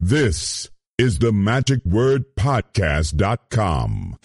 This is the MagicWordPodcast.com.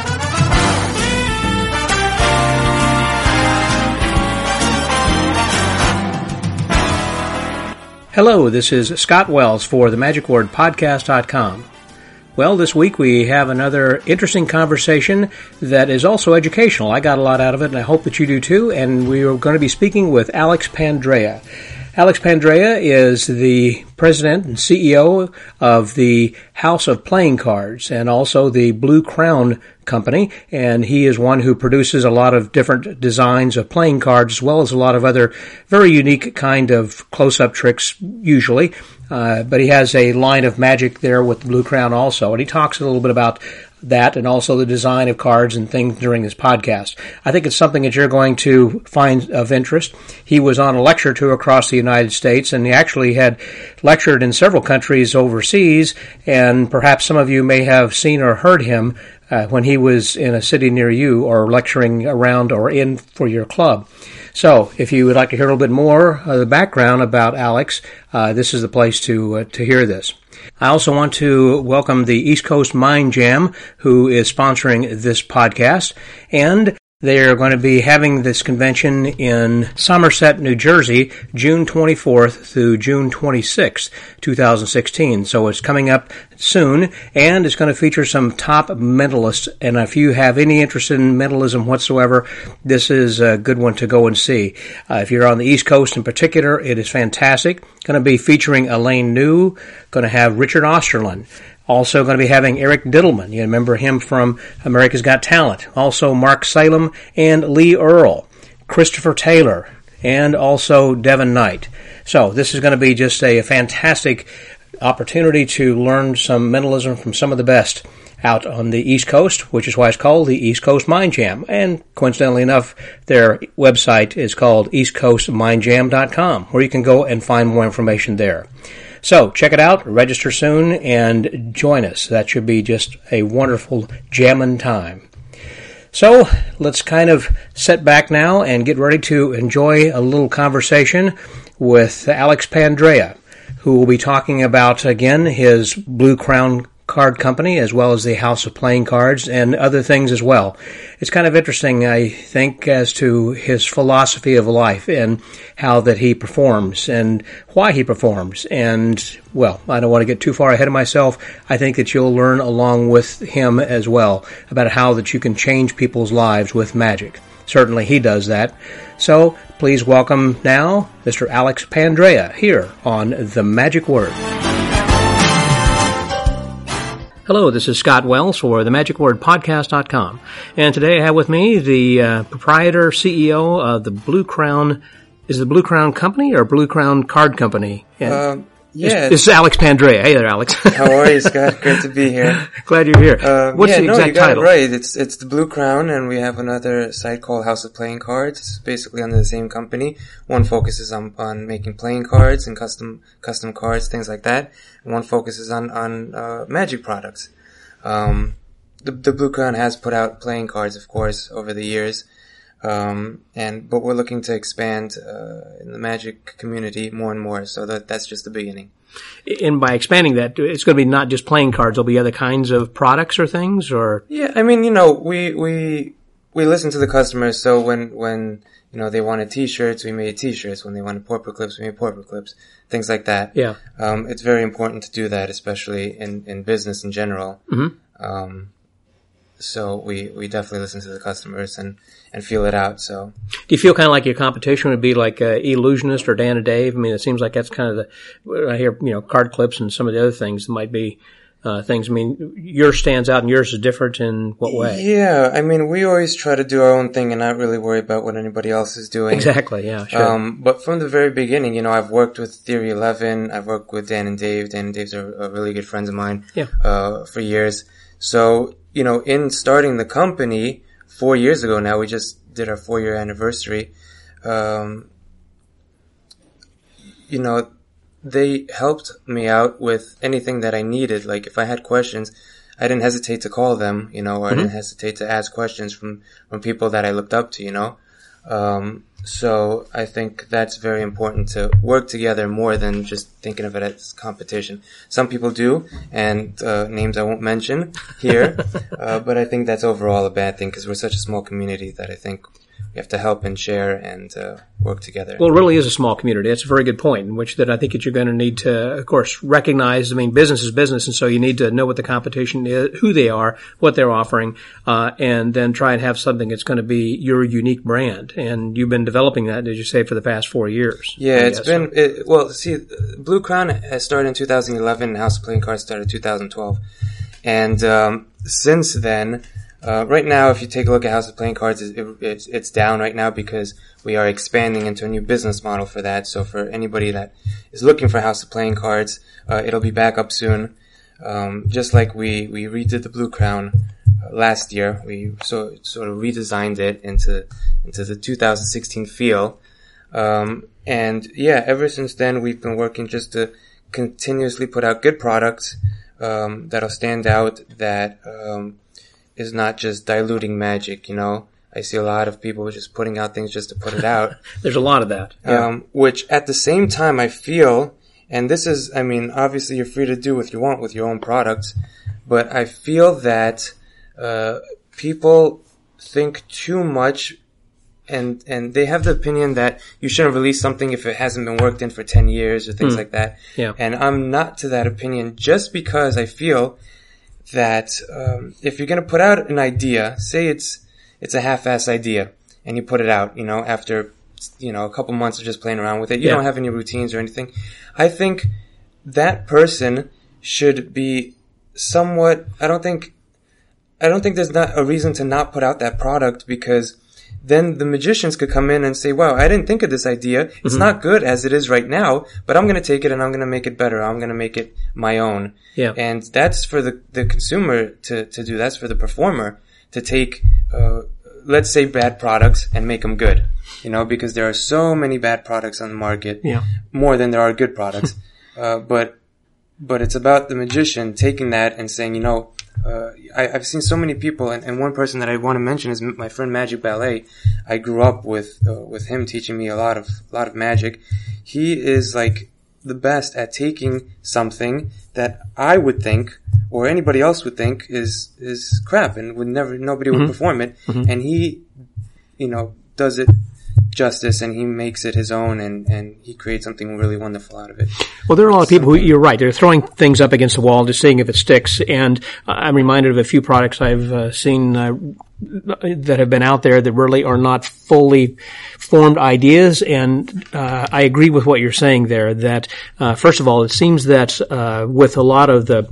Hello, this is Scott Wells for the MagicWordPodcast.com. Well, this week we have another interesting conversation that is also educational. I got a lot out of it, and I hope that you do too, and we are going to be speaking with Alex Pandrea. Alex Pandrea is the president and CEO of the House of Playing Cards and also the Blue Crown Company, and he is one who produces a lot of different designs of playing cards as well as a lot of other very unique kind of close-up tricks usually. But he has a line of magic there with the Blue Crown also, and he talks a little bit about that and also the design of cards and things during this podcast. I think it's something that you're going to find of interest. He was on a lecture tour across the United States, and he actually had lectured in several countries overseas, and perhaps some of you may have seen or heard him when he was in a city near you or lecturing around or in for your club. So, if you would like to hear a little bit more of the background about Alex, this is the place to hear this. I also want to welcome the East Coast Mind Jam, who is sponsoring this podcast, and they are going to be having this convention in Somerset, New Jersey, June 24th through June 26th, 2016. So it's coming up soon, and it's going to feature some top mentalists. And if you have any interest in mentalism whatsoever, this is a good one to go and see. If you're on the East Coast in particular, it is fantastic. Going to be featuring Elaine New, going to have Richard Osterlund. Also going to be having Eric Diddleman. You remember him from America's Got Talent. Also Mark Salem and Lee Earl, Christopher Taylor, and also Devin Knight. So this is going to be just a fantastic opportunity to learn some mentalism from some of the best out on the East Coast, which is why it's called the East Coast Mind Jam. And coincidentally enough, their website is called eastcoastmindjam.com, where you can go and find more information there. So, check it out, register soon, and join us. That should be just a wonderful jammin' time. So, let's kind of sit back now and get ready to enjoy a little conversation with Alex Pandrea, who will be talking about, again, his Blue Crown Card Company, as well as the House of Playing Cards, and other things as well. It's kind of interesting, I think, as to his philosophy of life and how that he performs and why he performs. And, well, I don't want to get too far ahead of myself. I think that you'll learn along with him as well about how that you can change people's lives with magic. Certainly he does that. So, please welcome now Mr. Alex Pandrea here on The Magic Word. Hello, this is Scott Wells for the MagicWordPodcast.com, and today I have with me the proprietor, CEO of the Blue Crown. Is it the Blue Crown Company or Blue Crown Card Company? Yeah. This is Alex Pandrea. Hey there, Alex. How are you, Scott? Great to be here. Glad you're here. What's the exact you got title? It right. It's the Blue Crown, and we have another site called House of Playing Cards. It's basically under the same company. One focuses on making playing cards and custom cards, things like that. And one focuses on magic products. The Blue Crown has put out playing cards, of course, over the years. But we're looking to expand in the magic community more and more, so that's just the beginning. And by expanding that, it's going to be not just playing cards, there'll be other kinds of products or things, or? Yeah, I mean, we listen to the customers, so when they wanted t-shirts, we made t-shirts. When they wanted portrait clips, we made portrait clips. Things like that. Yeah. It's very important to do that, especially in business in general. Mm-hmm. So we definitely listen to the customers and feel it out. So, do you feel kind of like your competition would be like Illusionist or Dan and Dave? I mean, it seems like that's kind of I hear card clips and some of the other things that might be things. I mean, yours stands out and yours is different in what way? Yeah, I mean, we always try to do our own thing and not really worry about what anybody else is doing. Exactly. Yeah. Sure. But from the very beginning, I've worked with Theory 11. I've worked with Dan and Dave. Dan and Dave's are really good friends of mine. Yeah. For years. So, in starting the company 4 years ago now, we just did our 4-year anniversary. They helped me out with anything that I needed. Like if I had questions, I didn't hesitate to call them, or I didn't hesitate to ask questions from people that I looked up to, So I think that's very important to work together more than just thinking of it as competition. Some people do, and names I won't mention here, but I think that's overall a bad thing because we're such a small community that I think we have to help and share and work together. Well, it really is a small community. That's a very good point, in which that I think that you're going to need to, of course, recognize, I mean, business is business, and so you need to know what the competition is, who they are, what they're offering, and then try and have something that's going to be your unique brand. And you've been developing that, did you say, for the past 4 years? Yeah, it's been, Blue Crown has started in 2011, and House of Playing Cards started in 2012. And since then, right now, if you take a look at House of Playing Cards, it's down right now because we are expanding into a new business model for that. So for anybody that is looking for House of Playing Cards, it'll be back up soon. Just like we redid the Blue Crown last year, we sort of redesigned it into the 2016 feel. And yeah, ever since then, we've been working just to continuously put out good products that'll stand out, that is not just diluting Magic, you know. I see a lot of people just putting out things just to put it out. There's a lot of that. Yeah. Which at the same time I feel, and this is, I mean, obviously you're free to do what you want with your own products, but I feel that people think too much, and they have the opinion that you shouldn't release something if it hasn't been worked in for 10 years or things like that. Yeah. And I'm not to that opinion, just because I feel that if you're going to put out an idea, say it's a half-ass idea, and you put it out, you know, after, you know, a couple months of just playing around with it, you don't have any routines or anything. I think that person should be somewhat, I don't think there's not a reason to not put out that product, because then the magicians could come in and say, wow, I didn't think of this idea. It's not good as it is right now, but I'm going to take it and I'm going to make it better. I'm going to make it my own. Yeah. And that's for the consumer to do. That's for the performer to take, let's say, bad products and make them good. You know, because there are so many bad products on the market. Yeah. More than there are good products. But it's about the magician taking that and saying, you know, I've seen so many people, and one person that I want to mention is my friend Magic Ballet. I grew up with him teaching me a lot of magic. He is like the best at taking something that I would think, or anybody else would think, is crap and nobody would perform it. And he, you know, does it justice, and he makes it his own, and he creates something really wonderful out of it. Well, there are a lot of people who, you're right, they're throwing things up against the wall, just seeing if it sticks, and I'm reminded of a few products I've seen that have been out there that really are not fully formed ideas, and I agree with what you're saying there, that first of all, it seems that with a lot of the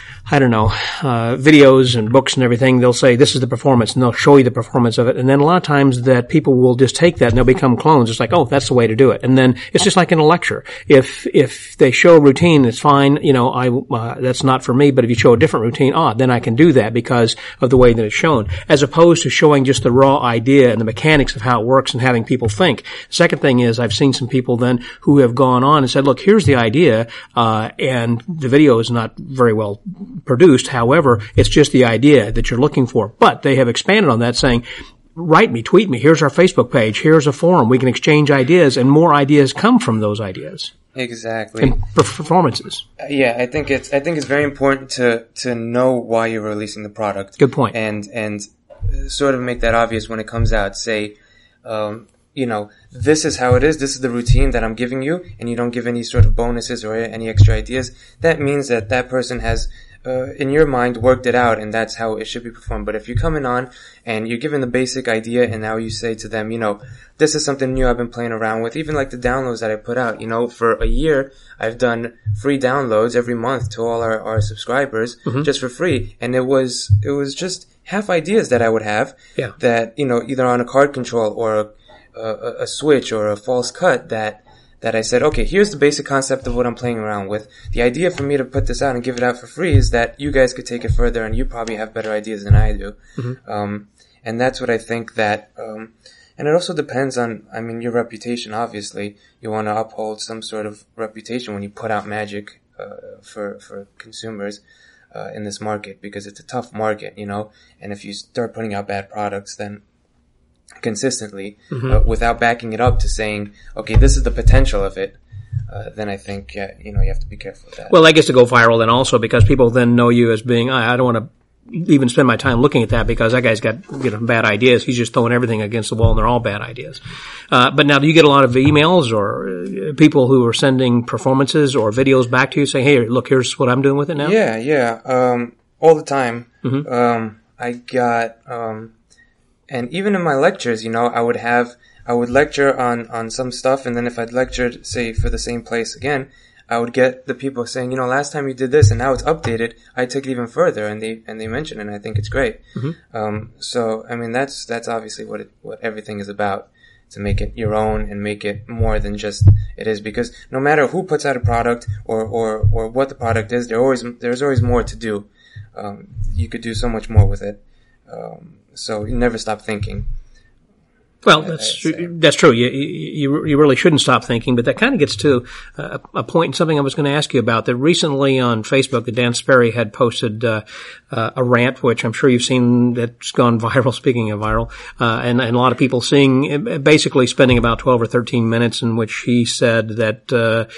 videos and books and everything, they'll say this is the performance, and they'll show you the performance of it. And then a lot of times that people will just take that and they'll become clones. It's like, oh, that's the way to do it. And then it's just like in a lecture. If they show a routine, it's fine. You know, that's not for me. But if you show a different routine, then I can do that because of the way that it's shown. As opposed to showing just the raw idea and the mechanics of how it works and having people think. Second thing is, I've seen some people then who have gone on and said, look, here's the idea, and the video is not very well produced. However, it's just the idea that you're looking for. But they have expanded on that, saying, write me, tweet me, here's our Facebook page, here's a forum, we can exchange ideas, and more ideas come from those ideas. Exactly. And performances. Yeah, I think it's very important to know why you're releasing the product. Good point. And sort of make that obvious when it comes out. Say, you know, this is how it is, this is the routine that I'm giving you, and you don't give any sort of bonuses or any extra ideas. That means that person has in your mind worked it out, and that's how it should be performed. But if you're coming on and you're given the basic idea, and now you say to them, you know, this is something new I've been playing around with, even like the downloads that I put out, you know, for a year I've done free downloads every month to all our subscribers, just for free, and it was just half ideas that I would have, that, you know, either on a card control or a switch or a false cut, that I said, okay, here's the basic concept of what I'm playing around with. The idea for me to put this out and give it out for free is that you guys could take it further, and you probably have better ideas than I do. And that's what I think that, and it also depends on, I mean, your reputation, obviously. You want to uphold some sort of reputation when you put out magic, for consumers, in this market, because it's a tough market, you know, and if you start putting out bad products, then consistently, without backing it up to saying, okay, this is the potential of it, then I think, you have to be careful with that. Well, that gets to go viral then also because people then know you as being, I don't want to even spend my time looking at that because that guy's got bad ideas. He's just throwing everything against the wall and they're all bad ideas. But now do you get a lot of emails or people who are sending performances or videos back to you saying, hey, look, here's what I'm doing with it now? Yeah. All the time. I got, and even in my lectures, I would lecture on some stuff, and then if I'd lectured, say, for the same place again, I would get the people saying, last time you did this and now it's updated, I took it even further, and they mention it, and I think it's great. So, I mean, that's obviously what everything is about, to make it your own and make it more than just it is, because no matter who puts out a product or what the product is, there's always more to do. You could do so much more with it. So you never stop thinking. Well, that's true. You really shouldn't stop thinking, but that kind of gets to a point in something I was going to ask you about. That recently on Facebook, that Dan Sperry had posted a rant, which I'm sure you've seen, that's gone viral. Speaking of viral, and a lot of people seeing, basically spending about 12 or 13 minutes, in which he said that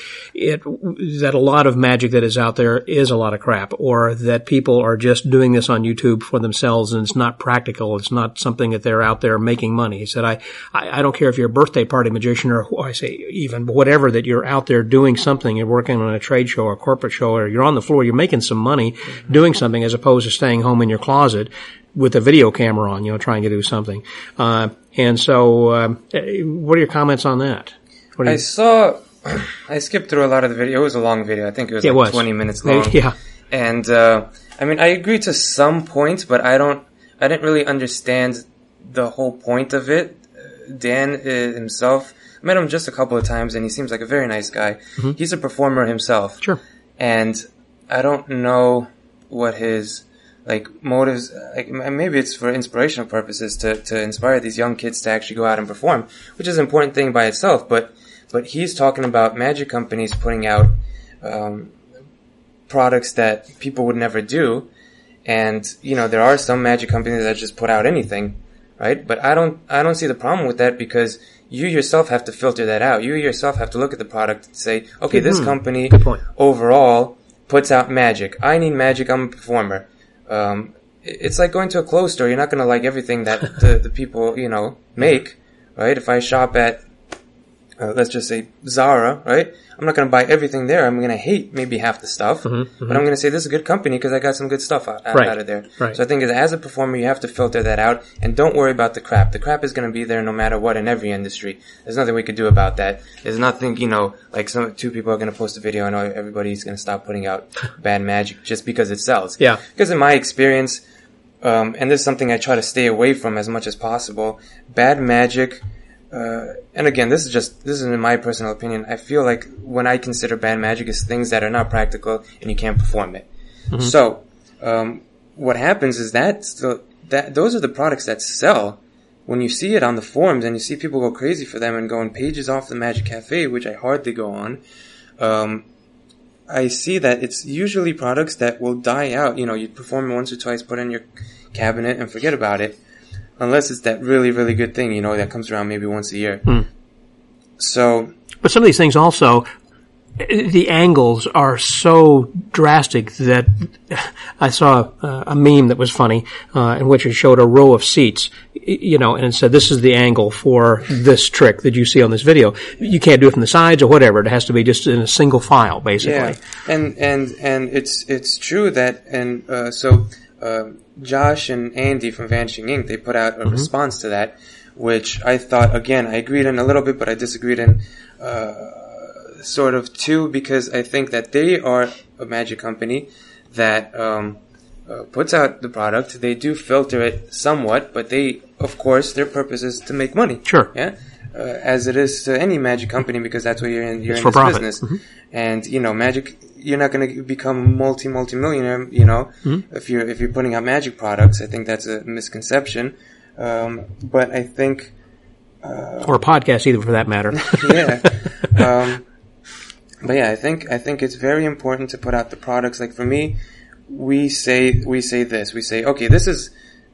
that a lot of magic that is out there is a lot of crap, or that people are just doing this on YouTube for themselves, and it's not practical. It's not something that they're out there making money. He said, I don't care if you're a birthday party magician or I say even whatever, that you're out there doing something, you're working on a trade show or a corporate show, or you're on the floor, you're making some money doing something, as opposed to staying home in your closet with a video camera on, trying to do something. And so, what are your comments on that? I skipped through a lot of the video. It was a long video. I think it was 20 minutes long. Yeah. And, I mean, I agree to some points, but I didn't really understand the whole point of it. Dan himself, I met him just a couple of times, and he seems like a very nice guy. He's a performer himself. Sure. And I don't know what his, motives, maybe it's for inspirational purposes to inspire these young kids to actually go out and perform, which is an important thing by itself, but he's talking about magic companies putting out, products that people would never do. And, there are some magic companies that just put out anything. Right? But I don't see the problem with that, because you yourself have to filter that out. You yourself have to look at the product and say, okay, this company overall puts out magic. I need magic. I'm a performer. It's like going to a clothes store. You're not going to like everything that the people, make, right? If I shop at, let's just say Zara, right? I'm not going to buy everything there. I'm going to hate maybe half the stuff, but I'm going to say this is a good company because I got some good stuff out of there. Right. So I think as a performer, you have to filter that out, and don't worry about the crap. The crap is going to be there no matter what in every industry. There's nothing we could do about that. There's nothing, like two people are going to post a video and everybody's going to stop putting out bad magic just because it sells. Yeah. Because in my experience, and this is something I try to stay away from as much as possible, bad magic, and again, this is in my personal opinion, I feel like when I consider bad magic is things that are not practical and you can't perform it. So, what happens is that those are the products that sell. When you see it on the forums and you see people go crazy for them and go on pages off the Magic Cafe, which I hardly go on, I see that it's usually products that will die out. You perform it once or twice, put it in your cabinet and forget about it. Unless it's that really, really good thing, that comes around maybe once a year. So. But some of these things also, the angles are so drastic that I saw a meme that was funny, in which it showed a row of seats, and it said, this is the angle for this trick that you see on this video. You can't do it from the sides or whatever. It has to be just in a single file, basically. Yeah. And it's true that, so, Josh and Andy from Vanishing Ink, they put out a response to that, which I thought, again, I agreed in a little bit, but I disagreed in sort of too, because I think that they are a magic company that puts out the product. They do filter it somewhat, but of course, their purpose is to make money. Sure. Yeah. As it is to any magic company, because that's what you're in this business. And, magic, you're not going to become multi-millionaire, if you're putting out magic products. I think that's a misconception. But I think, or a podcast either, for that matter. Yeah. But yeah, I think it's very important to put out the products. Like for me, we say this. We say, okay, this is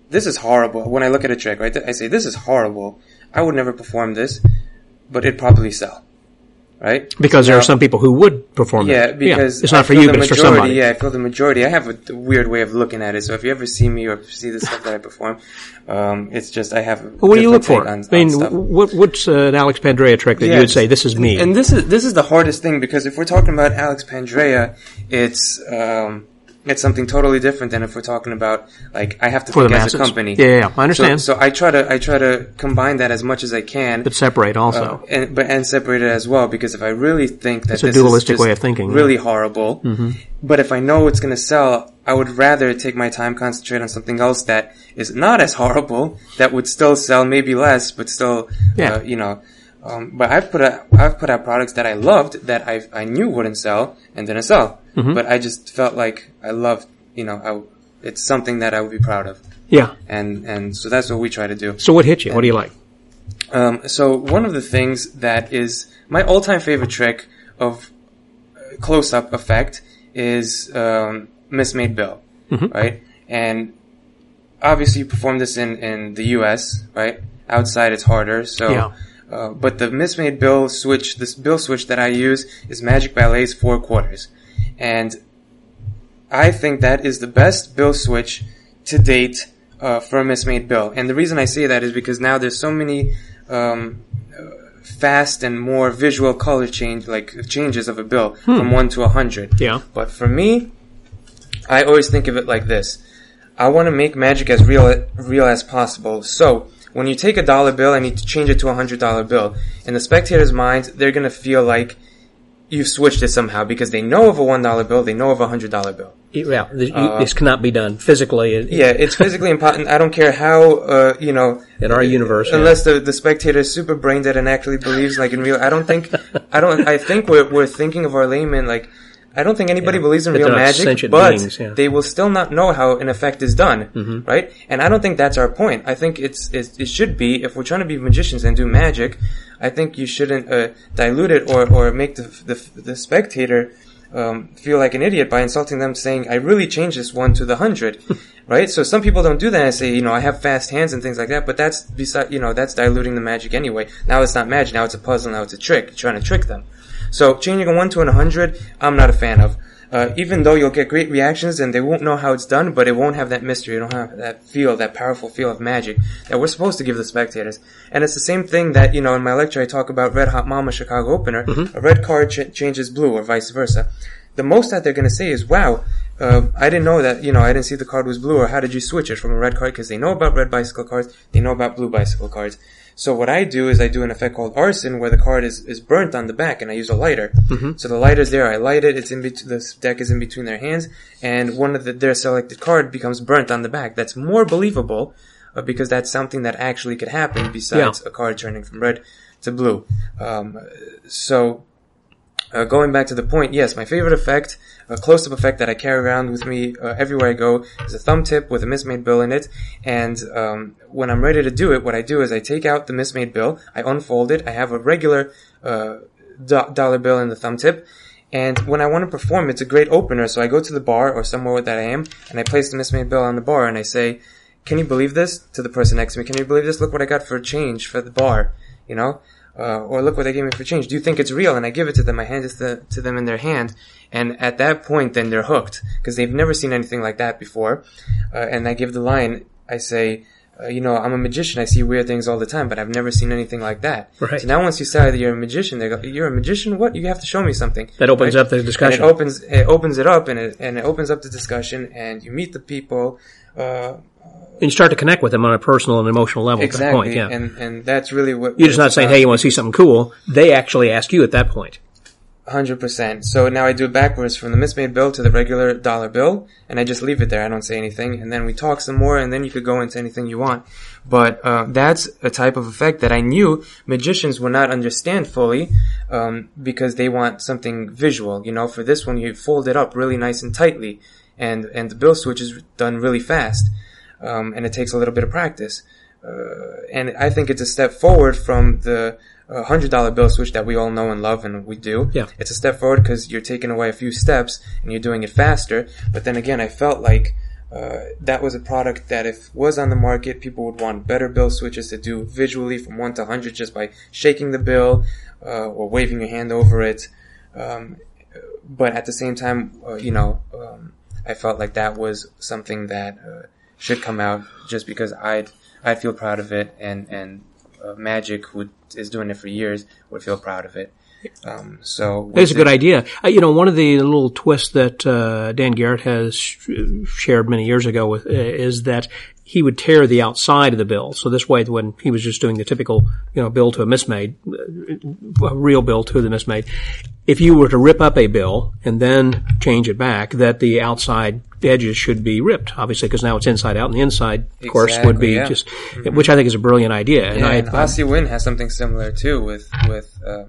this is horrible. When I look at a trick, right, I say, this is horrible. I would never perform this, but it'd probably sell. Right? Because there are some people who would perform it. Yeah, because it's not for you, but it's for somebody. Yeah, I feel the majority. I have a weird way of looking at it. So if you ever see me or see the stuff that I perform, it's just I have. What do you look for? What's an Alex Pandrea trick that you would say this is me? And this is the hardest thing, because if we're talking about Alex Pandrea, it's something totally different than if we're talking about, like, I have to think as a company. Yeah, I understand. So I try to combine that as much as I can. But separate also. And separate it as well, because if I really think that it's a dualistic way of thinking. Really horrible, but if I know it's going to sell, I would rather take my time, concentrate on something else that is not as horrible, that would still sell, maybe less, but still, but I've put out products that I loved, that I knew wouldn't sell, and didn't sell. But I just felt like I loved, it's something that I would be proud of. Yeah. And so that's what we try to do. So what hit you? What do you like? So one of the things that is my all-time favorite trick of close-up effect is, Mismade Bill. Right? And obviously you perform this in the US, right? Outside it's harder, so. Yeah. But the Mismade Bill switch, this bill switch that I use is Magic Ballet's 4 quarters. And I think that is the best bill switch to date for a Mismade Bill. And the reason I say that is because now there's so many fast and more visual color changes of a bill from 1 to 100. Yeah. But for me, I always think of it like this. I want to make magic as real as possible. So when you take a dollar bill and you change it to a $100 bill, in the spectator's mind, they're going to feel like you've switched it somehow, because they know of a $1 bill, they know of a $100 bill. Yeah, this cannot be done physically. It's physically impossible. I don't care how, in our universe, unless the spectator is super brain dead and actually believes, like, in real. I think we're thinking of our layman, like, I don't think anybody believes in real magic, but they will still not know how an effect is done, right? And I don't think that's our point. I think it should be, if we're trying to be magicians and do magic, I think you shouldn't dilute it or make the spectator feel like an idiot by insulting them, saying, I really changed this 1 to the 100, right? So some people don't do that and say, I have fast hands and things like that, but that's that's diluting the magic anyway. Now it's not magic, now it's a puzzle, now it's a trick. You're trying to trick them. So changing a 1 to a 100, I'm not a fan of. Even though you'll get great reactions and they won't know how it's done, but it won't have that mystery. You don't have that powerful feel of magic that we're supposed to give the spectators. And it's the same thing that, in my lecture I talk about Red Hot Mama Chicago Opener. A red card changes blue, or vice versa. The most that they're going to say is, wow, I didn't know that, I didn't see the card was blue, or how did you switch it from a red card? Because they know about red bicycle cards, they know about blue bicycle cards. So what I do is I do an effect called arson, where the card is burnt on the back, and I use a lighter. So the lighter's there, I light it, the deck is in between their hands, and one of their selected card becomes burnt on the back. That's more believable, because that's something that actually could happen besides a card turning from red to blue. Going back to the point, yes, my favorite effect, a close-up effect that I carry around with me everywhere I go, is a thumb tip with a Mismade Bill in it. And when I'm ready to do it, what I do is I take out the Mismade Bill, I unfold it, I have a regular dollar bill in the thumb tip, and when I want to perform, it's a great opener. So I go to the bar or somewhere that I am, and I place the Mismade Bill on the bar, and I say, "Can you believe this?" to the person next to me. "Can you believe this? Look what I got for change for the bar," or look what they gave me for change. Do you think it's real? And I give it to them. I hand it to them in their hand. And at that point, then they're hooked, because they've never seen anything like that before. And I give the line, I say, I'm a magician. I see weird things all the time, but I've never seen anything like that. Right. So now once you say that you're a magician, they go, "You're a magician? What? You have to show me something." That opens up the discussion. And it opens it up, and it opens up the discussion, and you meet the people, and you start to connect with them on a personal and emotional level. Exactly. At that point, yeah. And that's really what you're just not saying, "Hey, you want to see something cool?" They actually ask you at that point. 100%. So now I do it backwards from the Mismade Bill to the regular dollar bill, and I just leave it there. I don't say anything, and then we talk some more, and then you could go into anything you want. But that's a type of effect that I knew magicians would not understand fully, because they want something visual. For this one, you fold it up really nice and tightly, and the bill switch is done really fast, and it takes a little bit of practice. And I think it's a step forward from the $100 bill switch that we all know and love, and we do. Yeah. It's a step forward because you're taking away a few steps and you're doing it faster. But then again, I felt like that was a product that if was on the market, people would want better bill switches to do visually from 1 to 100 just by shaking the bill or waving your hand over it. But at the same time, I felt like that was something that should come out just because I'd feel proud of it, and Magic, who is doing it for years, would feel proud of it. So it's a good idea. One of the little twists that Dan Garrett has shared many years ago is that he would tear the outside of the bill. So this way, when he was just doing the typical, bill to a mismade, a real bill to the mismade, if you were to rip up a bill and then change it back, that the outside edges should be ripped, obviously, because now it's inside out, and the inside, of course, would be just, which I think is a brilliant idea. And Aussie Win has something similar too with a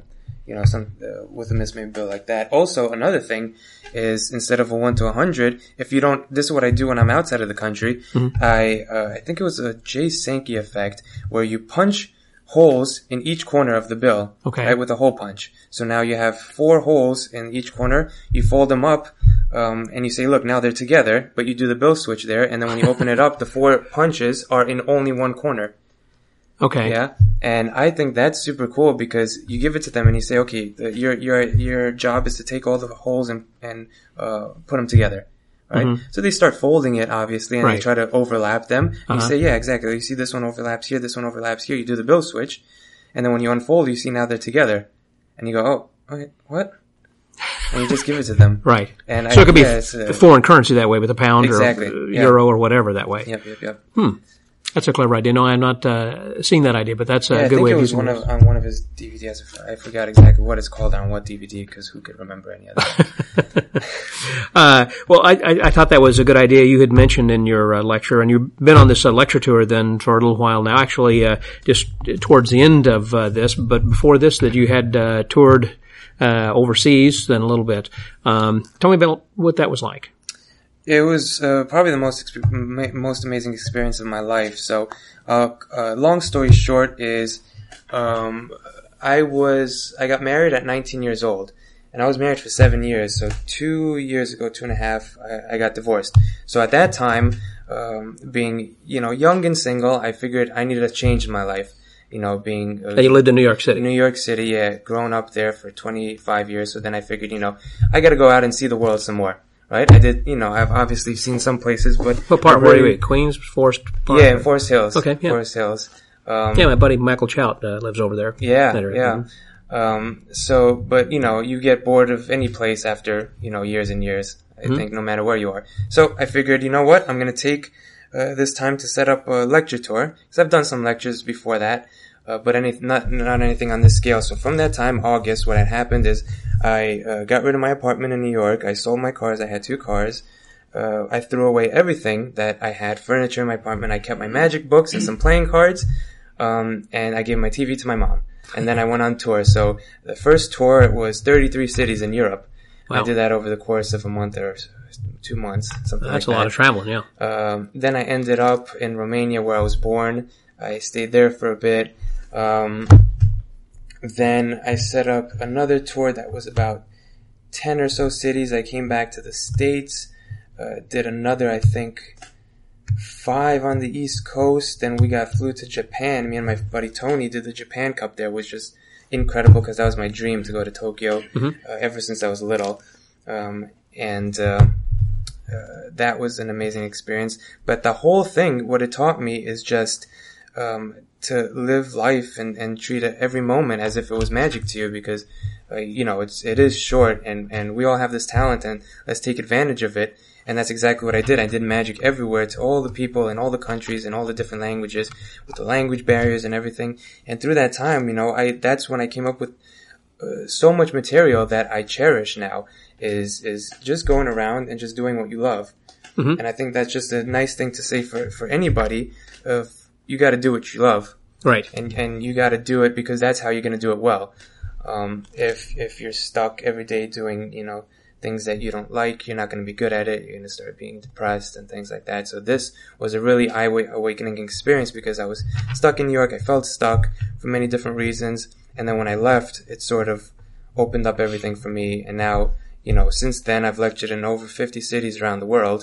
mismade bill like that. Also, another thing is, instead of a 1 to 100, if you don't, this is what I do when I'm outside of the country. I think it was a Jay Sankey effect, where you punch holes in each corner of the bill, right, with a hole punch. So now you have 4 holes in each corner. You fold them up, and you say, look, now they're together, but you do the bill switch there, and then when you open it up, the 4 punches are in only one corner. Okay. Yeah. And I think that's super cool, because you give it to them and you say, okay, your job is to take all the holes and put them together. Right? So they start folding it, obviously, and they try to overlap them. And you say, yeah, exactly. You see this one overlaps here, this one overlaps here. You do the bill switch. And then when you unfold, you see now they're together. And you go, oh, okay, what? And you just give it to them. Right. And so it could be foreign currency that way, with a pound exactly, or euro or whatever that way. Yep. That's a clever idea. No, I'm not seeing that idea, but that's a good way of using it. I think it was on one of his DVDs. I forgot exactly what it's called on what DVD, because who could remember any of that? Well, I thought that was a good idea. You had mentioned in your lecture, and you've been on this lecture tour then for a little while now, actually just towards the end of this, but before this, that you had toured overseas then a little bit. Tell me about what that was like. It was probably the most amazing experience of my life. So, long story short is, I got married at 19 years old, and I was married for 7 years. So 2 years ago, 2.5, I got divorced. So at that time, being young and single, I figured I needed a change in my life. Being you lived in New York City. New York City, yeah, grown up there for 25 years. So then I figured, I got to go out and see the world some more. Right? I did, I've obviously seen some places, but... What part were you at? Queens? Forest Park? Yeah, in Forest Hills. Okay, yeah. Forest Hills. My buddy Michael Chout lives over there. Yeah. But, you get bored of any place after, years and years. I think no matter where you are. So I figured, you know what? I'm going to take this time to set up a lecture tour. Because I've done some lectures before that. But not anything on this scale. So from that time, August, what had happened is I got rid of my apartment in New York. I sold my cars. I had 2 cars. I threw away everything that I had, furniture in my apartment. I kept my Magic books and some playing cards. And I gave my TV to my mom. And then I went on tour. So the first tour was 33 cities in Europe. Wow. I did that over the course of a month or 2 months, something like that. That's a lot of traveling, yeah. Then I ended up in Romania, where I was born. I stayed there for a bit. Then I set up another tour that was about 10 or so cities. I came back to the States, did another, I think, 5 on the East Coast. Then we flew to Japan. Me and my buddy Tony did the Japan Cup there, which was incredible, because that was my dream, to go to Tokyo ever since I was little. That was an amazing experience. But the whole thing, what it taught me is just to live life and treat every moment as if it was magic to you, because it is short, and we all have this talent, and let's take advantage of it. And that's exactly what I did. I did magic everywhere, to all the people in all the countries and all the different languages, with the language barriers and everything. And through that time, that's when I came up with so much material that I cherish now, is just going around and just doing what you love. And I think that's just a nice thing to say for anybody, of you got to do what you love. Right. And you got to do it, because that's how you're going to do it well. If you're stuck every day doing, things that you don't like, you're not going to be good at it. You're going to start being depressed and things like that. So this was a really eye-awakening experience, because I was stuck in New York. I felt stuck for many different reasons. And then when I left, it sort of opened up everything for me. And now, since then, I've lectured in over 50 cities around the world.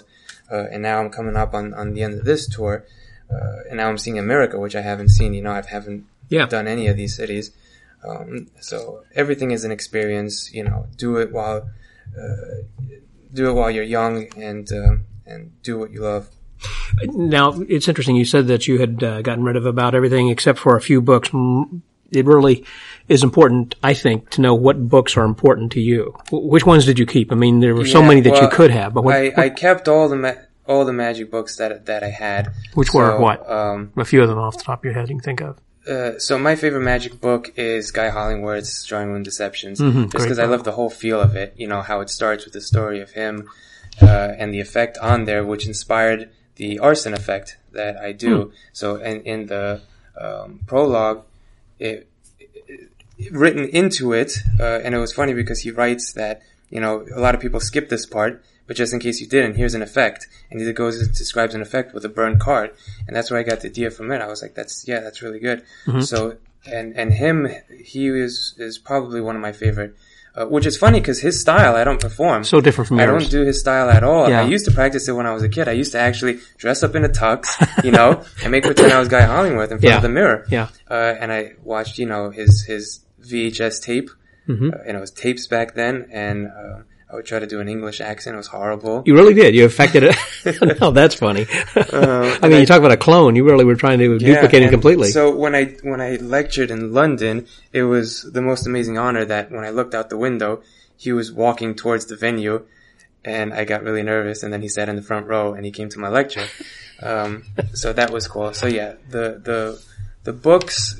and now I'm coming up on the end of this tour, and now I'm seeing America, which I haven't seen. I haven't done any of these cities. So everything is an experience. Do it while you're young, and do what you love. Now, it's interesting. You said that you had gotten rid of about everything except for a few books. It really is important, I think, to know what books are important to you. Which ones did you keep? I mean, there were so many that you could have. But I kept all the magic books that I had. Which were what? A few of them off the top of your head you can think of. So my favorite magic book is Guy Hollingworth's Drawing Room Deceptions, just because I love the whole feel of it. How it starts with the story of him and the effect on there, which inspired the arson effect that I do. So in the prologue, it written into it, and it was funny because he writes that a lot of people skip this part, but just in case you didn't, here's an effect, and he goes and describes an effect with a burned card, and that's where I got the idea from it. I was like, that's really good. So and him, he is probably one of my favorite. Which is funny because his style, I don't perform. So different from yours. I don't do his style at all. Yeah. I used to practice it when I was a kid. I used to actually dress up in a tux, and make pretend I was Guy Hollingworth in front of the mirror. Yeah. And I watched, his VHS tape, and it was tapes back then, and I would try to do an English accent. It was horrible. You really did. You affected it. No, that's funny. I mean, you talk about a clone. You really were trying to duplicate it completely. So when I lectured in London, it was the most amazing honor that when I looked out the window, he was walking towards the venue, and I got really nervous. And then he sat in the front row, and he came to my lecture. So that was cool. So yeah, the books,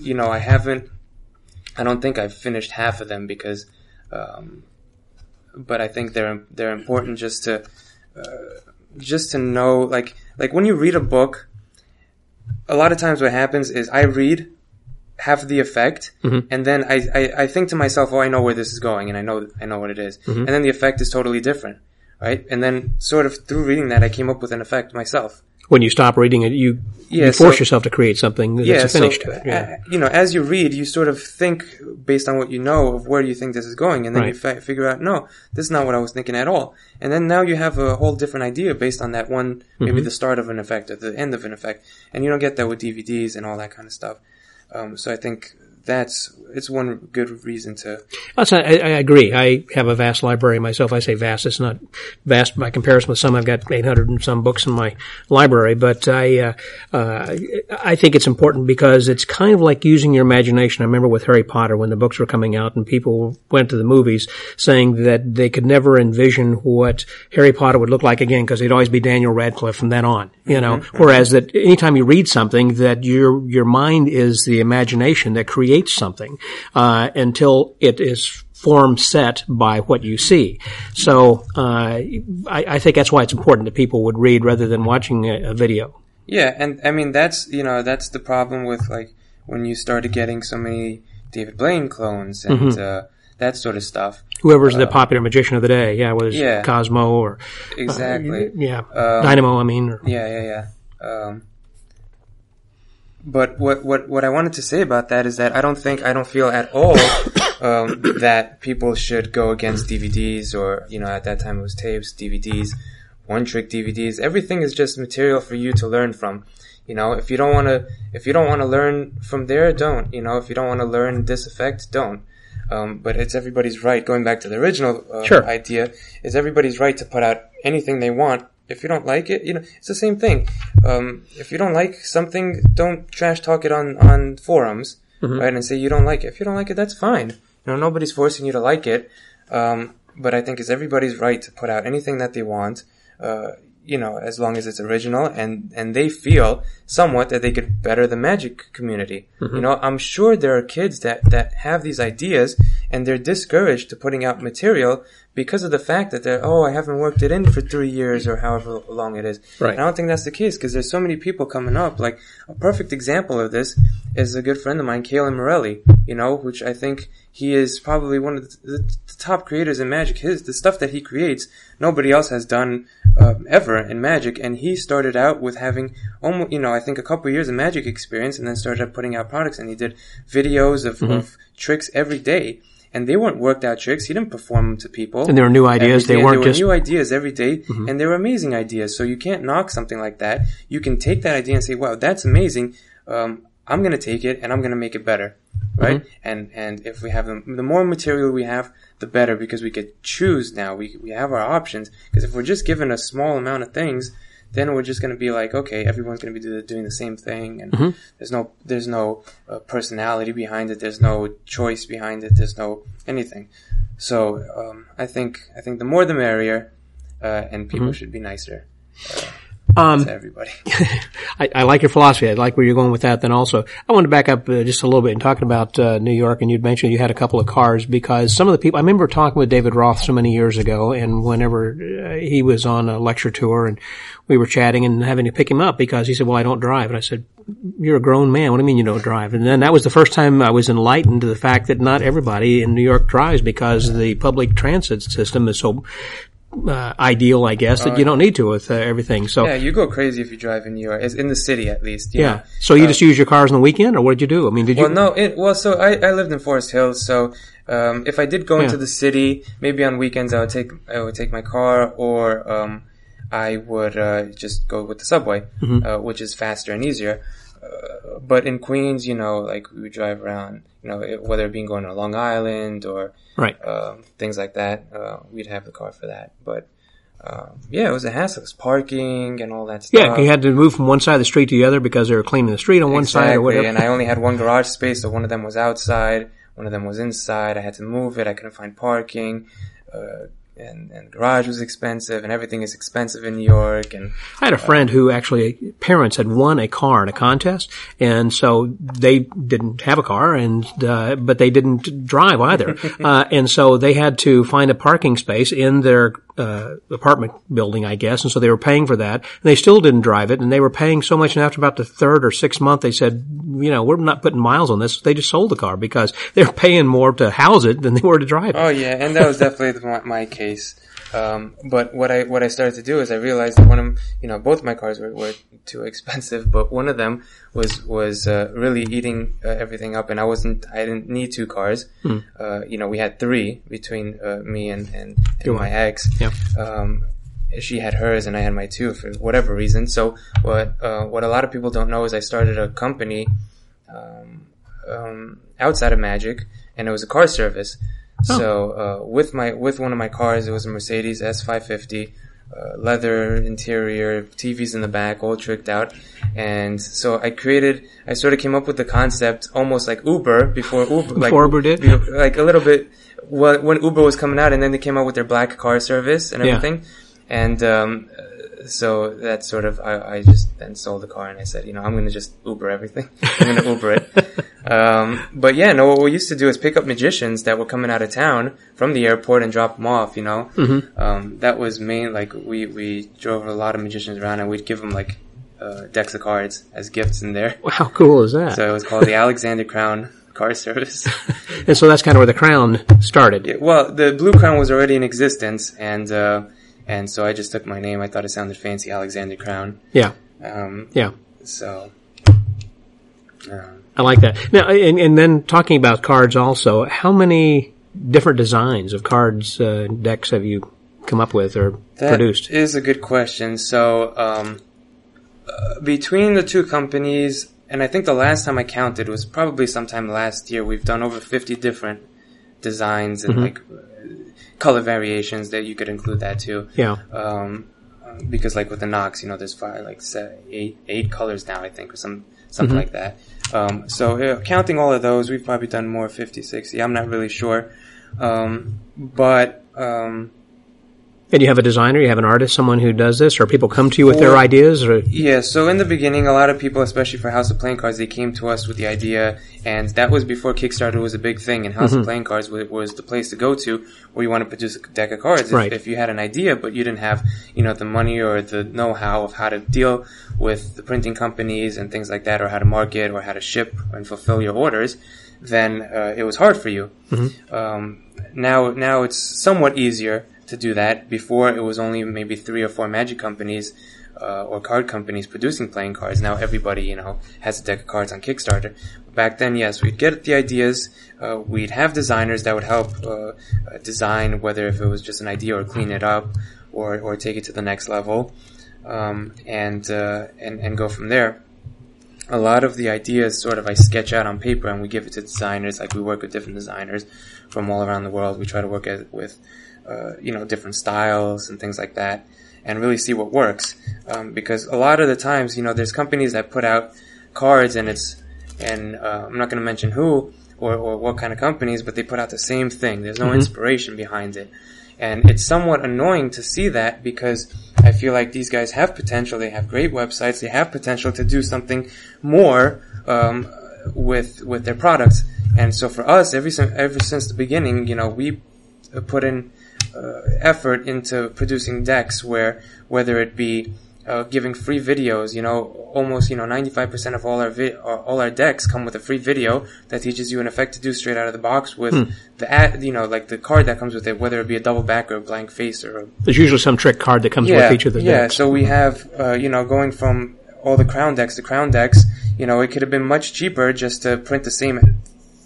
I don't think I've finished half of them because. But I think they're important just to know, like when you read a book, a lot of times what happens is I read half of the effect, and then I think to myself, I know where this is going, and I know what it is, and then the effect is totally different, right? And then sort of through reading that, I came up with an effect myself. When you stop reading it, you force yourself to create something that's a finish to it. Yeah. As you read, you sort of think based on what you know of where you think this is going, and then you figure out, no, this is not what I was thinking at all. And then now you have a whole different idea based on that one, maybe the start of an effect or the end of an effect. And you don't get that with DVDs and all that kind of stuff. So I think it's one good reason to. I agree. I have a vast library myself. I say vast. It's not vast by comparison with some. I've got 800 and some books in my library, but I think it's important because it's kind of like using your imagination. I remember with Harry Potter when the books were coming out and people went to the movies saying that they could never envision what Harry Potter would look like again because he'd always be Daniel Radcliffe from then on, Whereas that anytime you read something that your mind is the imagination that creates something until it is form set by what you see. So I think that's why it's important that people would read rather than watching a video. Yeah, and I mean that's the problem with like when you started getting so many David Blaine clones and that sort of stuff. Whoever's the popular magician of the day, whether it's Cosmo or exactly, Dynamo. I mean, But what I wanted to say about that is that I don't feel at all that people should go against DVDs or at that time it was tapes, DVDs, one-trick DVDs. Everything is just material for you to learn from. If you don't want to learn from there, don't. If you don't want to learn this effect, don't. But it's everybody's right. Going back to the original idea, it's everybody's right to put out anything they want. If you don't like it, it's the same thing. If you don't like something, don't trash talk it on forums, right? And say you don't like it. If you don't like it, that's fine. Nobody's forcing you to like it. But I think it's everybody's right to put out anything that they want, as long as it's original and they feel somewhat that they could better the magic community. I'm sure there are kids that have these ideas and they're discouraged to putting out material because of the fact that I haven't worked it in for 3 years or however long it is. Right. And I don't think that's the case because there's so many people coming up. Like a perfect example of this is a good friend of mine, Kalen Morelli, which I think he is probably one of the top creators in magic. The stuff that he creates, nobody else has done ever in magic. And he started out with having almost, I think a couple of years of magic experience and then started putting out products and he did videos of tricks every day. and they weren't worked out tricks. He didn't perform them to people. And there were new ideas. They weren't just new ideas every day, and they were amazing ideas. So you can't knock something like that. You can take that idea and say, "Wow, that's amazing. I'm going to take it and I'm going to make it better." Right? And if we have the more material we have, the better, because we could choose now. We have our options. Because if we're just given a small amount of things, then we're just going to be like, okay, everyone's going to be doing the same thing, and there's no personality behind it. There's no choice behind it. There's no anything. So I think the more the merrier, and people should be nicer. To everybody. I like your philosophy. I like where you're going with that. Then also, I want to back up just a little bit and talking about New York. And you'd mentioned you had a couple of cars, because some of the people, I remember talking with David Roth so many years ago, and whenever he was on a lecture tour, and we were chatting and having to pick him up because he said, "Well, I don't drive." And I said, "You're a grown man. What do you mean you don't drive?" And then that was the first time I was enlightened to the fact that not everybody in New York drives, because the public transit system is so ideal, I guess, that you don't need to with everything. So yeah, you go crazy if you drive in New York, in the city at least. You know? So you just use your cars on the weekend, or what did you do? I mean, did you? So I lived in Forest Hills, so if I did go into the city, maybe on weekends I would take my car, or I would just go with the subway, which is faster and easier. But in Queens, like we would drive around, whether it being going to Long Island or things like that, we'd have the car for that. But it was a hassle. It was parking and all that stuff. Yeah, you had to move from one side of the street to the other because they were cleaning the street on one side or whatever. And I only had one garage space, so one of them was outside, one of them was inside. I had to move it. I couldn't find parking. And garage was expensive, and everything is expensive in New York. And I had a friend who actually, parents had won a car in a contest, and so they didn't have a car, and but they didn't drive either, and so they had to find a parking space in their apartment building, I guess, and so they were paying for that, and they still didn't drive it, and they were paying so much, and after about the third or sixth month, they said, we're not putting miles on this. They just sold the car because they were paying more to house it than they were to drive it. Oh yeah, and that was definitely my case. But what I started to do is I realized that both my cars were too expensive, but one of them was really eating everything up, and I didn't need two cars. We had three between me and my ex. Yeah. She had hers and I had my two for whatever reason. So what a lot of people don't know is I started a company outside of Magic, and it was a car service. So with one of my cars, it was a Mercedes S550, leather interior, TVs in the back, all tricked out. And so I sort of came up with the concept almost like Uber before Uber did? Like a little bit when Uber was coming out, and then they came out with their black car service and everything. And so that's sort of, I just then sold the car and I said, I'm going to just Uber everything. I'm going to Uber it. But what we used to do is pick up magicians that were coming out of town from the airport and drop them off, That was we drove a lot of magicians around, and we'd give them decks of cards as gifts in there. How cool is that? So it was called the Alexander Crown Car Service. And so that's kind of where the Crown started. Yeah, well, the Blue Crown was already in existence, and so I just took my name. I thought it sounded fancy, Alexander Crown. Yeah. So. I like that. Now, and then talking about cards also, how many different designs of cards, decks have you come up with or produced? That is a good question. So, between the two companies, and I think the last time I counted was probably sometime last year, we've done over 50 different designs and color variations that you could include that too. Yeah. Because with the Knox, there's eight colors now, I think, or something like that. So counting all of those, we've probably done more, 50, 60. I'm not really sure. And you have a designer, you have an artist, someone who does this, or people come to you with their ideas? Or? Yeah, so in the beginning, a lot of people, especially for House of Playing Cards, they came to us with the idea, and that was before Kickstarter was a big thing, and House of Playing Cards was the place to go to where you want to produce a deck of cards. Right. If you had an idea, but you didn't have, the money or the know-how of how to deal with the printing companies and things like that, or how to market, or how to ship and fulfill your orders, then it was hard for you. Now it's somewhat easier to do that. Before, it was only maybe 3 or 4 Magic companies or card companies producing playing cards. Now everybody, has a deck of cards on Kickstarter. Back then, yes, we'd get the ideas. We'd have designers that would help design, whether if it was just an idea or clean it up or take it to the next level, and go from there. A lot of the ideas sort of I sketch out on paper and we give it to designers. Like, we work with different designers from all around the world. We try to work with different styles and things like that, and really see what works. Because a lot of the times, there's companies that put out cards and I'm not going to mention who or what kind of companies, but they put out the same thing. There's no inspiration behind it. And it's somewhat annoying to see that, because I feel like these guys have potential. They have great websites. They have potential to do something more with their products. And so for us, ever since the beginning, we put in effort into producing decks whether it be giving free videos, almost 95% of all our decks come with a free video that teaches you an effect to do straight out of the box with like the card that comes with it, whether it be a double back or a blank face there's usually some trick card that comes with each of the decks. Yeah, so we have going from all the crown decks to crown decks, it could have been much cheaper just to print the same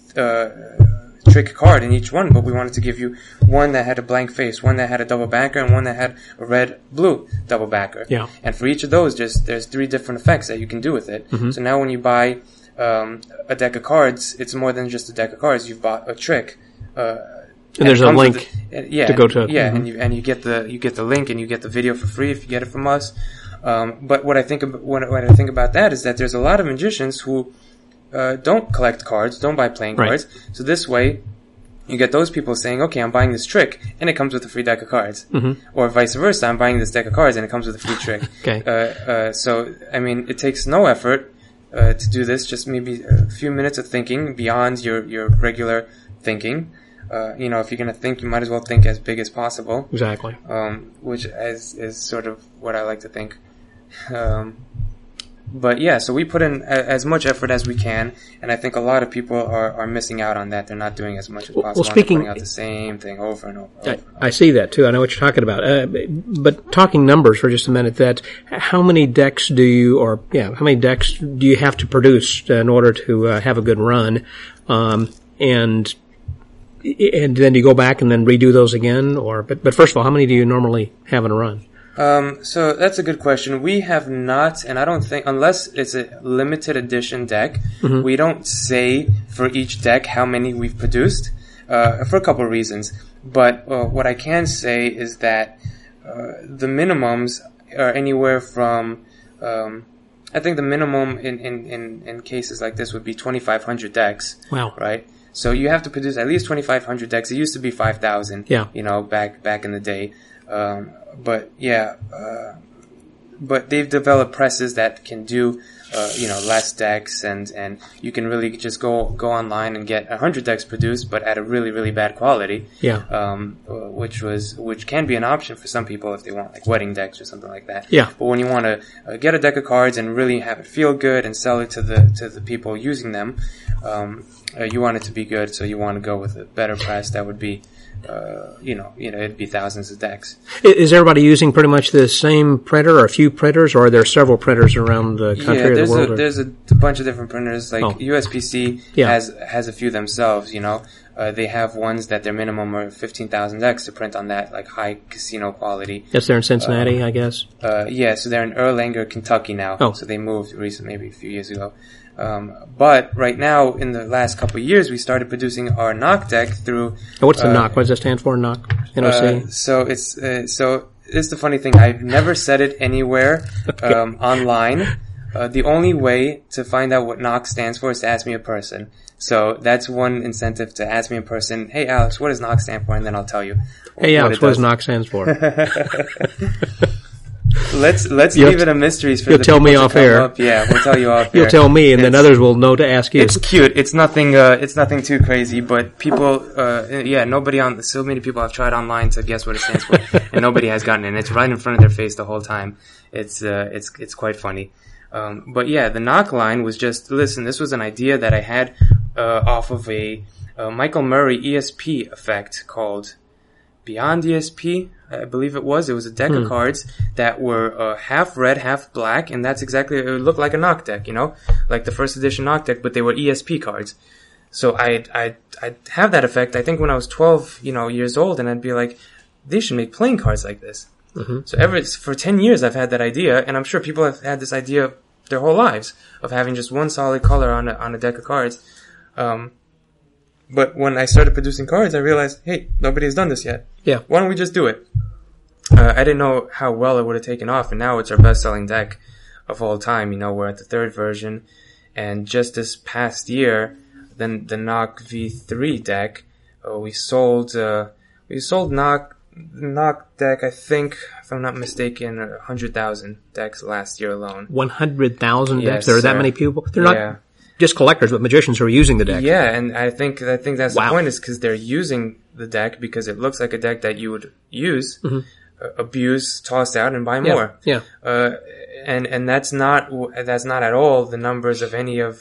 trick card in each one, but we wanted to give you one that had a blank face, one that had a double backer, and one that had a red-blue double backer. Yeah. And for each of those, there's 3 different effects that you can do with it. So now when you buy a deck of cards, it's more than just a deck of cards. You've bought a trick. And there's a link to go to. Yeah, and you get the link, and you get the video for free if you get it from us. But what I think about that is that there's a lot of magicians who don't collect cards, don't buy playing cards. So this way, you get those people saying, okay, I'm buying this trick, and it comes with a free deck of cards. Or vice versa, I'm buying this deck of cards, and it comes with a free trick. Okay. So, it takes no effort to do this, just maybe a few minutes of thinking beyond your regular thinking. If you're going to think, you might as well think as big as possible. Exactly. Which is sort of what I like to think. But yeah, so we put in as much effort as we can, and I think a lot of people are missing out on that. They're not doing as much as possible. Well, speaking, they're putting out the same thing over and over. I see that too. I know what you're talking about. But talking numbers for just a minute, how many decks do you have to produce in order to have a good run? And then you go back and then redo those again, but first of all, how many do you normally have in a run? So that's a good question. We have not, and I don't think, unless it's a limited edition deck, we don't say for each deck how many we've produced, for a couple of reasons. But what I can say is that the minimums are anywhere from, I think the minimum in cases like this would be 2,500 decks. Wow. Right? So you have to produce at least 2,500 decks. It used to be 5,000. Yeah. Back in the day. But they've developed presses that can do, less decks, and you can really just go online and get 100 decks produced, but at a really, really bad quality. Yeah. Which can be an option for some people if they want, like, wedding decks or something like that. Yeah. But when you want to get a deck of cards and really have it feel good and sell it to the people using them, you want it to be good, so you want to go with a better press that would be, it'd be thousands of decks. Is everybody using pretty much the same printer, or a few printers, or are there several printers around the country or the world? There's a bunch of different printers. Like USPC has a few themselves. They have ones that their minimum are 15,000 decks to print on that, like, high casino quality. Yes, they're in Cincinnati, I guess. So they're in Erlanger, Kentucky now. Oh. So they moved recently, maybe a few years ago. But right now, in the last couple of years, we started producing our NOC deck through. What's the NOC? What does that stand for? NOC? NOC? So it's the funny thing. I've never said it anywhere online. The only way to find out what NOC stands for is to ask me in person. So that's one incentive, to ask me in person. Hey, Alex, what does NOC stand for? And then I'll tell you. Hey, Alex, what does NOC stands for? Let's leave it a mystery for the people. You'll tell me off air. Yeah, we'll tell you off air. You'll tell me, and then others will know to ask you. It's cute. It's nothing too crazy, but people, so many people have tried online to guess what it stands for, and nobody has gotten it. And it's right in front of their face the whole time. It's quite funny. But yeah, the NOC line was just, listen, this was an idea that I had, off of a Michael Murray ESP effect called Beyond ESP, I believe it was a deck of cards that were half red, half black, and that's exactly, it looked like a knock deck, you know, like the first edition knock deck, but they were ESP cards. So I'd have that effect, I think, when I was 12, years old, and I'd be like, they should make playing cards like this. So for 10 years I've had that idea, and I'm sure people have had this idea their whole lives of having just one solid color on a deck of cards. But when I started producing cards, I realized, hey, nobody has done this yet. Yeah. Why don't we just do it? I didn't know how well it would have taken off, and now it's our best-selling deck of all time. We're at the 3rd version, and just this past year, then the Knock V3 deck, we sold Knock deck, I think, if I'm not mistaken, 100,000 decks last year alone. 100,000 Yes, decks? There are that sir. many people? They're not just collectors, but magicians who are using the deck. Yeah, and I think that's Wow. the point, is because they're using the deck because it looks like a deck that you would use, abuse, toss out, and buy more. Yeah. And that's not at all the numbers of any of,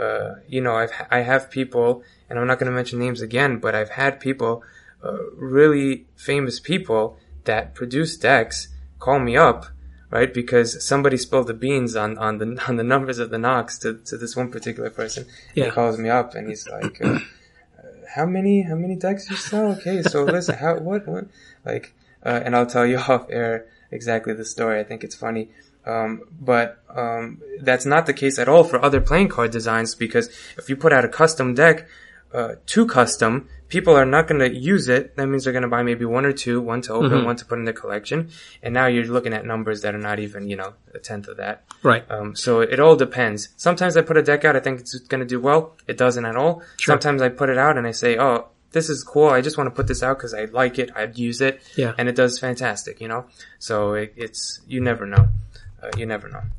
I have people, and I'm not going to mention names again, but I've had people, really famous people that produce decks call me up, right? Because somebody spilled the beans on the numbers of the knocks to this one particular person. Yeah. He calls me up and he's like, how many decks you sell? Okay, so listen, what? And I'll tell you off air exactly the story. I think it's funny. But that's not the case at all for other playing card designs, because if you put out a custom deck, too custom, people are not going to use it. That means they're going to buy maybe one or two, one to open, one to put in their collection. And now you're looking at numbers that are not even, a tenth of that. Right. So it all depends. Sometimes I put a deck out, I think it's going to do well. It doesn't at all. Sure. Sometimes I put it out and I say, oh, this is cool. I just want to put this out because I like it. I'd use it. Yeah. And it does fantastic, So it's, you never know. You never know.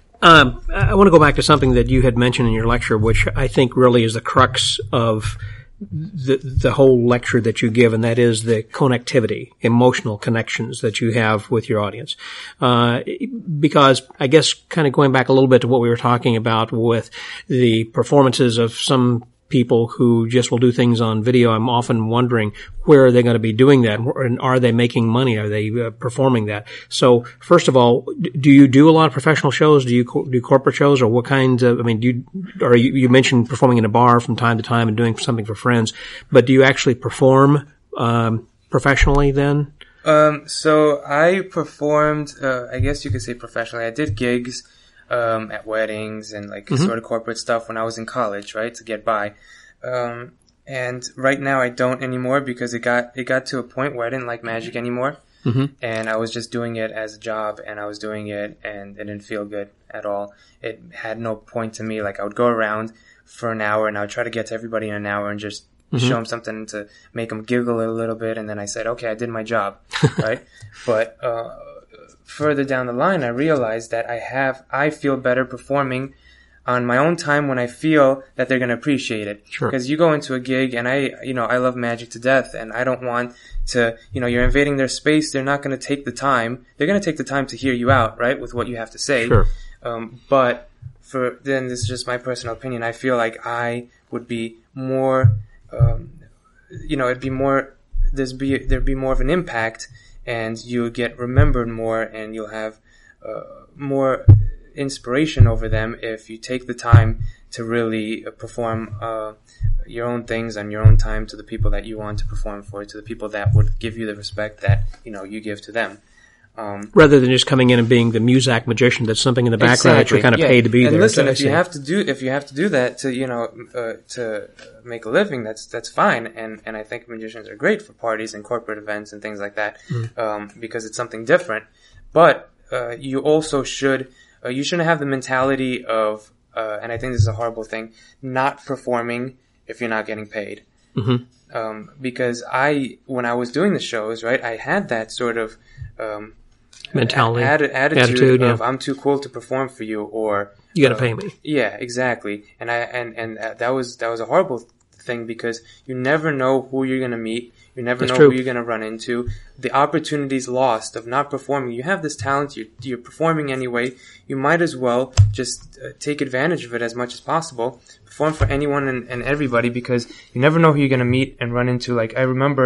I want to go back to something that you had mentioned in your lecture, which I think really is the crux of the whole lecture that you give, and that is the connectivity, emotional connections that you have with your audience. Because I guess kind of going back a little bit to what we were talking about with the performances of some people who just will do things on video, I'm often wondering where are they going to be doing that, and are they making money? Are they performing that? So first of all, do you do a lot of professional shows? Do you do corporate shows, or what kinds of? I mean, you mentioned performing in a bar from time to time and doing something for friends, but do you actually perform professionally then? So I performed, I guess you could say professionally. I did gigs at weddings and sort of corporate stuff when I was in college, right, to get by. And right now I don't anymore because it got to a point where I didn't like magic anymore. And I was just doing it as a job, and I was doing it and it didn't feel good at all. It had no point to me. Like, I would go around for an hour and I would try to get to everybody in an hour and just show them something to make them giggle a little bit. And then I said, okay, I did my job, right? But, further down the line, I realized that I feel better performing on my own time when I feel that they're going to appreciate it. Sure. Because you go into a gig and I love magic to death, and I don't want to, you're invading their space. They're not going to take the time. They're going to take the time to hear you out, right, with what you have to say. Sure. But then this is just my personal opinion. I feel like I would be more, it'd be more, there'd be more of an impact, and you'll get remembered more, and you'll have more inspiration over them if you take the time to really perform your own things on your own time to the people that you want to perform for, to the people that would give you the respect that you give to them. Rather than just coming in and being the Muzak magician that's something in the background that you're kind of paid to be there. And listen, if you have to do that to to make a living, that's fine. And I think magicians are great for parties and corporate events and things like that, because it's something different. But you also should you shouldn't have the mentality of and I think this is a horrible thing, not performing if you're not getting paid. Because when I was doing the shows, right, I had that sort of mentality, attitude of I'm too cool to perform for you, or you got to pay me. Yeah, exactly. And that was a horrible thing, because you never know who you're going to meet. You never know who you're going to run into. The opportunity's lost of not performing. You have this talent. You're performing anyway. You might as well just take advantage of it as much as possible. Perform for anyone and everybody, because you never know who you're going to meet and run into. Like, I remember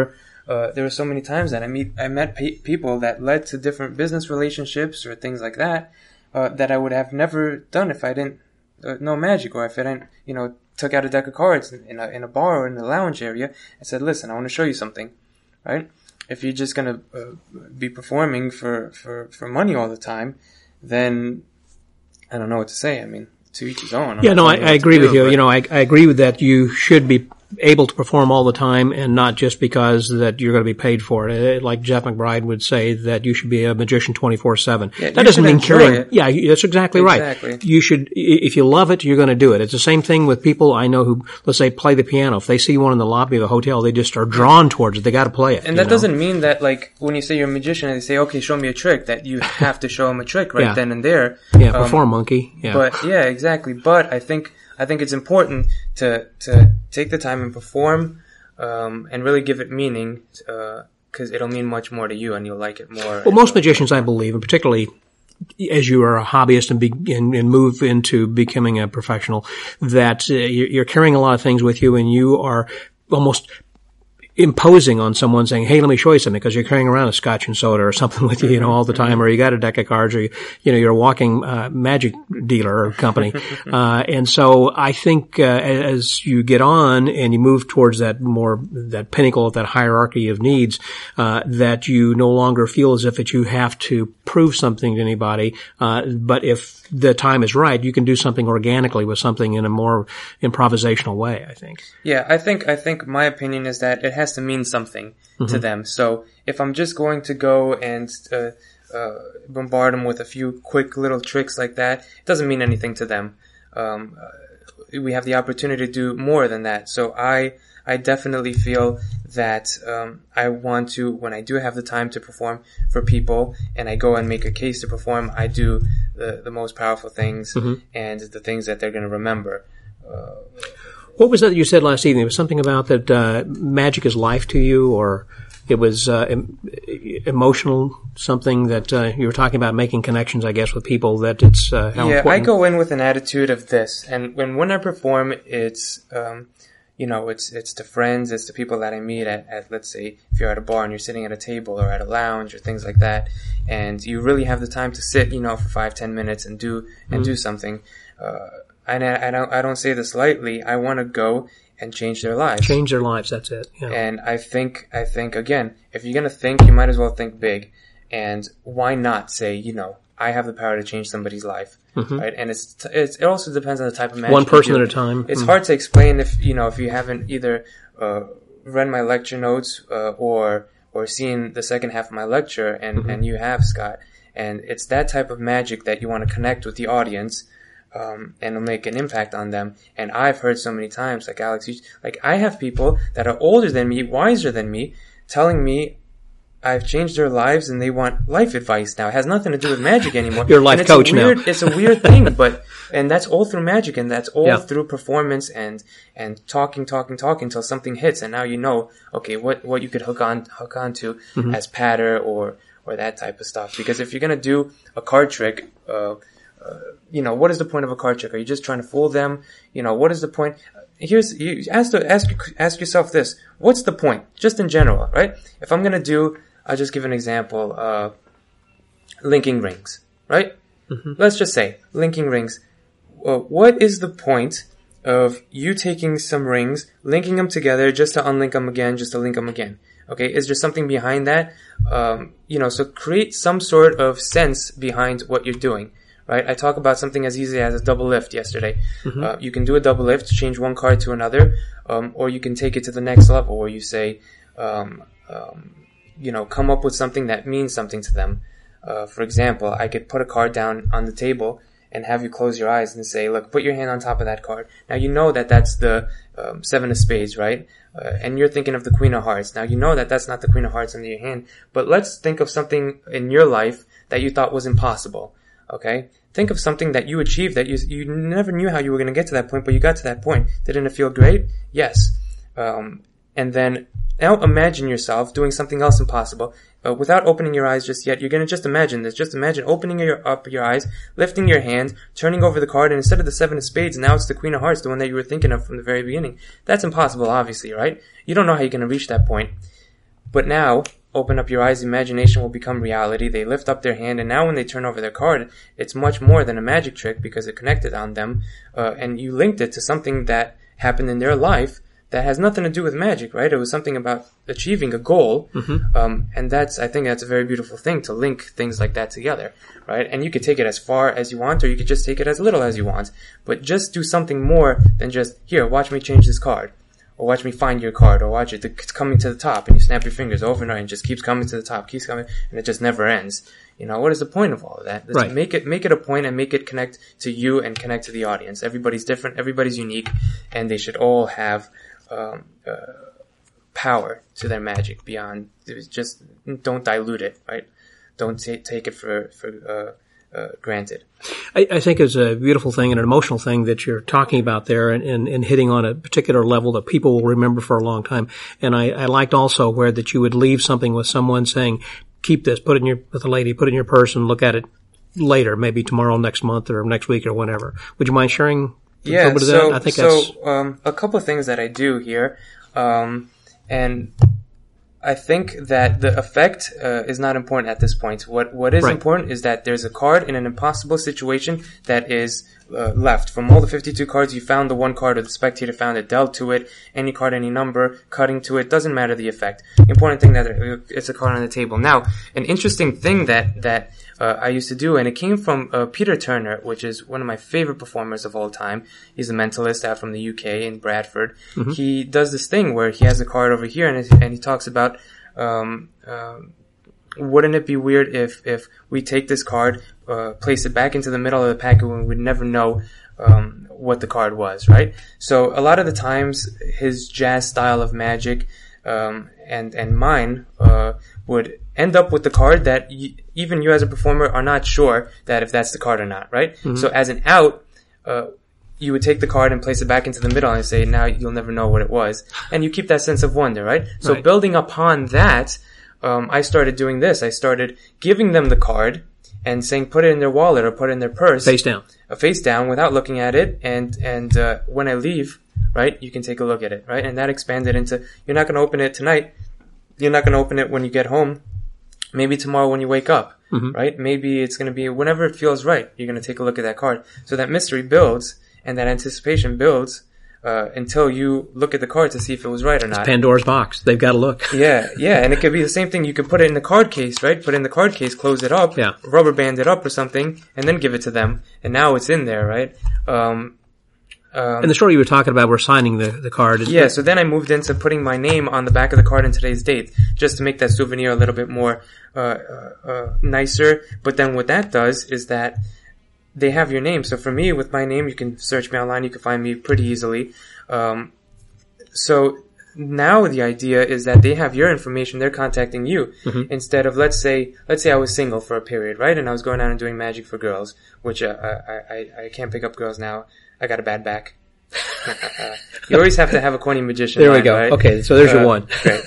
there were so many times that I met people that led to different business relationships or things like that, that I would have never done if I didn't know magic, or if I didn't, took out a deck of cards in a bar or in the lounge area and said, listen, I want to show you something, right? If you're just going to be performing for money all the time, then I don't know what to say. I mean, to each his own. Yeah, no, I agree with you. I agree with that. You should be able to perform all the time, and not just because that you're going to be paid for it. Like Jeff McBride would say, that you should be a magician 24/7. Yeah, that doesn't mean carrying. It. Yeah, that's exactly right. You should, if you love it, you're going to do it. It's the same thing with people I know who, let's say, play the piano. If they see one in the lobby of a hotel, they just are drawn towards it. They got to play it. And that doesn't mean that, like, when you say you're a magician and they say, okay, show me a trick, that you have to show them a trick right then and there. Yeah, perform, monkey. Yeah. But yeah, exactly. But I think it's important to take the time and perform, and really give it meaning, because it'll mean much more to you and you'll like it more. Well, most magicians, I believe, and particularly as you are a hobbyist and move into becoming a professional, that you're carrying a lot of things with you, and you are almost imposing on someone, saying, hey, let me show you something, because you're carrying around a scotch and soda or something with you, all the time, or you got a deck of cards, or you're a walking magic dealer or company. And so I think as you get on and you move towards that pinnacle, that hierarchy of needs, that you no longer feel as if you have to prove something to anybody, but if the time is right, you can do something organically with something in a more improvisational way, I think. Yeah, I think my opinion is that it has to mean something to them. So if I'm just going to go and bombard them with a few quick little tricks like that, it doesn't mean anything to them. We have the opportunity to do more than that. So I definitely feel that I want to, when I do have the time to perform for people and I go and make a case to perform, I do the most powerful things and the things that they're going to remember. What was that you said last evening? It was something about that magic is life to you, or it was emotional, something that you were talking about, making connections, I guess, with people, that it's how important. I go in with an attitude of this, and when I perform, it's it's to friends, it's to people that I meet at, let's say, if you're at a bar and you're sitting at a table or at a lounge or things like that, and you really have the time to sit, for 5-10 minutes and do something. And I don't say this lightly. I want to go and change their lives. Change their lives, that's it. Yeah. And I think again, if you're going to think, you might as well think big. And why not say, I have the power to change somebody's life, right? And it also depends on the type of magic. One person at a time. It's hard to explain if you haven't either read my lecture notes or seen the second half of my lecture, and you have, Scott. And it's that type of magic that you want to connect with the audience. And it'll make an impact on them. And I've heard so many times, like Alex, I have people that are older than me, wiser than me, telling me I've changed their lives and they want life advice now. It has nothing to do with magic anymore. You're a life coach now. It's a weird thing, and that's all through magic, and that's all through performance and talking until something hits, and now okay, what you could hook on to as patter or that type of stuff. Because if you're gonna do a card trick, what is the point of a card trick? Are you just trying to fool them? What is the point? You ask yourself this: what's the point? Just in general, right? If I'm gonna I'll just give an example. Linking rings, right? Let's just say linking rings. What is the point of you taking some rings, linking them together just to unlink them again, just to link them again? Okay, is there something behind that? So create some sort of sense behind what you're doing. Right? I talk about something as easy as a double lift yesterday. You can do a double lift, change one card to another, or you can take it to the next level where you say, come up with something that means something to them. For example, I could put a card down on the table and have you close your eyes and say, look, put your hand on top of that card. Now you know that that's the 7 of spades, right? And you're thinking of the Queen of Hearts. Now you know that that's not the Queen of Hearts under your hand, but let's think of something in your life that you thought was impossible. Okay? Think of something that you achieved that you never knew how you were going to get to that point, but you got to that point. Didn't it feel great? Yes. And then now imagine yourself doing something else impossible without opening your eyes just yet. You're going to just imagine this. Just imagine opening up your eyes, lifting your hand, turning over the card, and instead of the 7 of spades, now it's the Queen of Hearts, the one that you were thinking of from the very beginning. That's impossible, obviously, right? You don't know how you're going to reach that point. But now, open up your eyes, imagination will become reality. They lift up their hand, and now when they turn over their card, it's much more than a magic trick because it connected on them, and you linked it to something that happened in their life that has nothing to do with magic, right? It was something about achieving a goal, and I think that's a very beautiful thing to link things like that together, right? And you could take it as far as you want, or you could just take it as little as you want, but just do something more than just, here, watch me change this card, or watch me find your card, or watch it, it's coming to the top, and you snap your fingers over and over, and it just keeps coming to the top, keeps coming, and it just never ends. You know, what is the point of all of that? Right. Make it a point and make it connect to you and connect to the audience. Everybody's different, everybody's unique, and they should all have power to their magic beyond, just don't dilute it, right? Don't take it for granted. I think it's a beautiful thing and an emotional thing that you're talking about there and hitting on a particular level that people will remember for a long time. And I liked also where that you would leave something with someone saying, keep this, put it in with a lady, put it in your purse and look at it later, maybe tomorrow, next month, or next week, or whenever. Would you mind sharing? Yeah, so, I think a couple of things that I do here, and I think that the effect is not important at this point. What is important is that there's a card in an impossible situation that is left. From all the 52 cards, you found the one card, or the spectator found it, dealt to it, any card, any number, cutting to it, doesn't matter the effect. The important thing that it's a card on the table. Now, an interesting thing that I used to do, and it came from Peter Turner, which is one of my favorite performers of all time. He's a mentalist out from the UK in Bradford. Mm-hmm. He does this thing where he has a card over here, and he talks about, wouldn't it be weird if we take this card, place it back into the middle of the packet when we'd never know what the card was, right? So a lot of the times, his jazz style of magic and mine would end up with the card that even you as a performer are not sure that if that's the card or not, right? Mm-hmm. So as an out, you would take the card and place it back into the middle and say, now you'll never know what it was. And you keep that sense of wonder, right? So building upon that, I started doing this. I started giving them the card and saying, put it in their wallet or put it in their purse. Face down. Face down without looking at it. And when I leave, right, you can take a look at it, right? And that expanded into, you're not going to open it tonight. You're not going to open it when you get home. Maybe tomorrow when you wake up, mm-hmm. right? Maybe it's going to be whenever it feels right. You're going to take a look at that card. So that mystery builds and that anticipation builds until you look at the card to see if it was right or not. It's Pandora's box. They've got to look. Yeah. And it could be the same thing. You could put it in the card case, right? Put it in the card case, close it up, rubber band it up or something, and then give it to them. And now it's in there, right? And the story you were talking about, we're signing the card. Yeah, so then I moved into putting my name on the back of the card and today's date, just to make that souvenir a little bit more nicer. But then what that does is that they have your name. So for me, with my name, you can search me online, you can find me pretty easily. So now the idea is that they have your information, they're contacting you. Mm-hmm. Instead of, let's say I was single for a period, right? And I was going out and doing magic for girls, which I can't pick up girls now. I got a bad back. You always have to have a corny magician. There we go. Right? Okay, so there's your one. Great.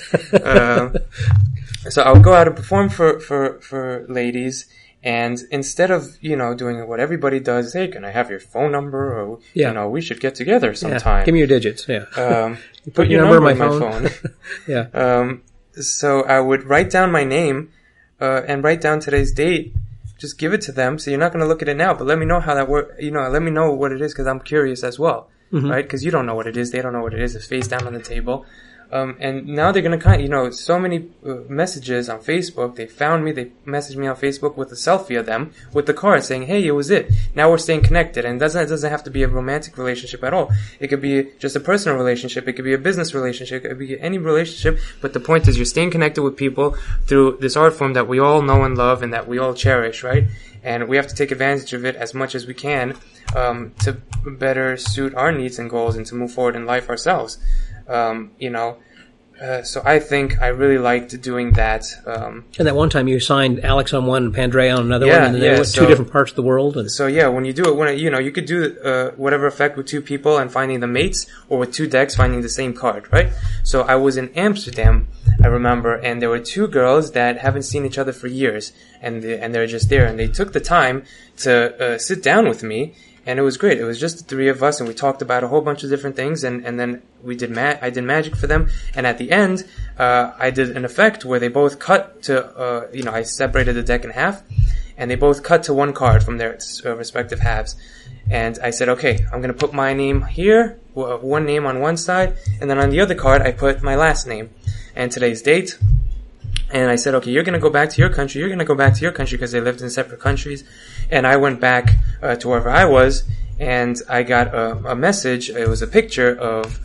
So I would go out and perform for ladies, and instead of, doing what everybody does, hey, can I have your phone number? Or, we should get together sometime. Yeah. Give me your digits. Yeah. Put your number in my phone. Yeah. So I would write down my name, and write down today's date. Just give it to them. So you're not going to look at it now, but let me know how that works. Let me know what it is, because I'm curious as well, mm-hmm. right? Because you don't know what it is. They don't know what it is. It's face down on the table. And now they're going to so many messages on Facebook. They found me. They messaged me on Facebook with a selfie of them with the card saying, hey, it was it. Now we're staying connected. And it doesn't have to be a romantic relationship at all. It could be just a personal relationship. It could be a business relationship. It could be any relationship. But the point is you're staying connected with people through this art form that we all know and love and that we all cherish, right? And we have to take advantage of it as much as we can to better suit our needs and goals and to move forward in life ourselves. So I think I really liked doing that. And that one time you signed Alex on one and Pandrea on another one, and they went two different parts of the world. And so when you do it, you could do whatever effect with two people and finding the mates, or with two decks finding the same card, right? So I was in Amsterdam, I remember, and there were two girls that haven't seen each other for years, and they're just there, and they took the time to sit down with me And it was great. It was just the three of us, and we talked about a whole bunch of different things, and then I did magic for them, and at the end, I did an effect where they both cut to, I separated the deck in half, and they both cut to one card from their respective halves. And I said, okay, I'm gonna put my name here, one name on one side, and then on the other card, I put my last name, and today's date. And I said, okay, you're gonna go back to your country, you're gonna go back to your country, because they lived in separate countries. And I went back to wherever I was, and I got a message. It was a picture of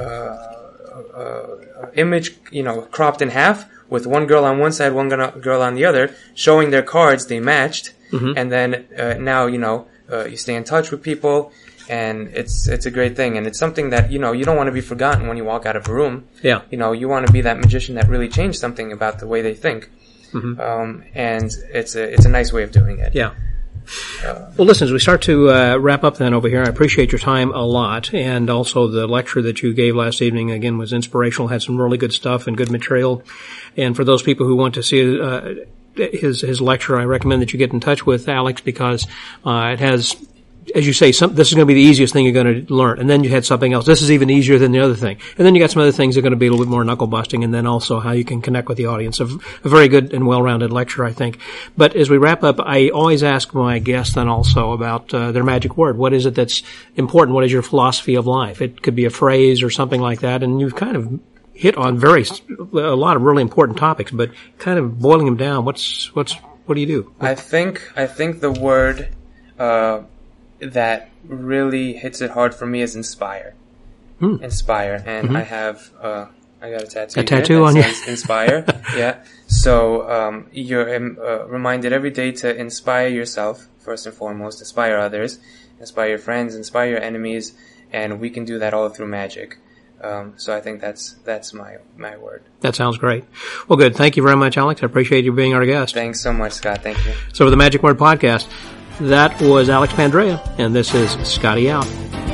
image, cropped in half, with one girl on one side, one girl on the other, showing their cards. They matched, and then now you stay in touch with people, and it's a great thing, and it's something that you don't want to be forgotten when you walk out of a room. Yeah, you want to be that magician that really changed something about the way they think, and it's a nice way of doing it. Yeah. Well, listen, as we start to wrap up then over here, I appreciate your time a lot, and also the lecture that you gave last evening, again, was inspirational, had some really good stuff and good material. And for those people who want to see his lecture, I recommend that you get in touch with Alex, because it has, as you say, this is going to be the easiest thing you're going to learn. And then you had something else. This is even easier than the other thing. And then you got some other things that are going to be a little bit more knuckle busting, and then also how you can connect with the audience. A very good and well-rounded lecture, I think. But as we wrap up, I always ask my guests then also about their magic word. What is it that's important? What is your philosophy of life? It could be a phrase or something like that. And you've kind of hit on a lot of really important topics, but kind of boiling them down. What do you do? I think the word that really hits it hard for me is inspire. Inspire. And I have I got a tattoo. A tattoo on you. Inspire. Yeah. So you're reminded every day to inspire yourself first and foremost, inspire others, inspire your friends, inspire your enemies, and we can do that all through magic. So I think that's my word. That sounds great. Well, good. Thank you very much, Alex. I appreciate you being our guest. Thanks so much, Scott. Thank you. So for the Magic Word Podcast, that was Alex Pandrea, and this is Scotty out.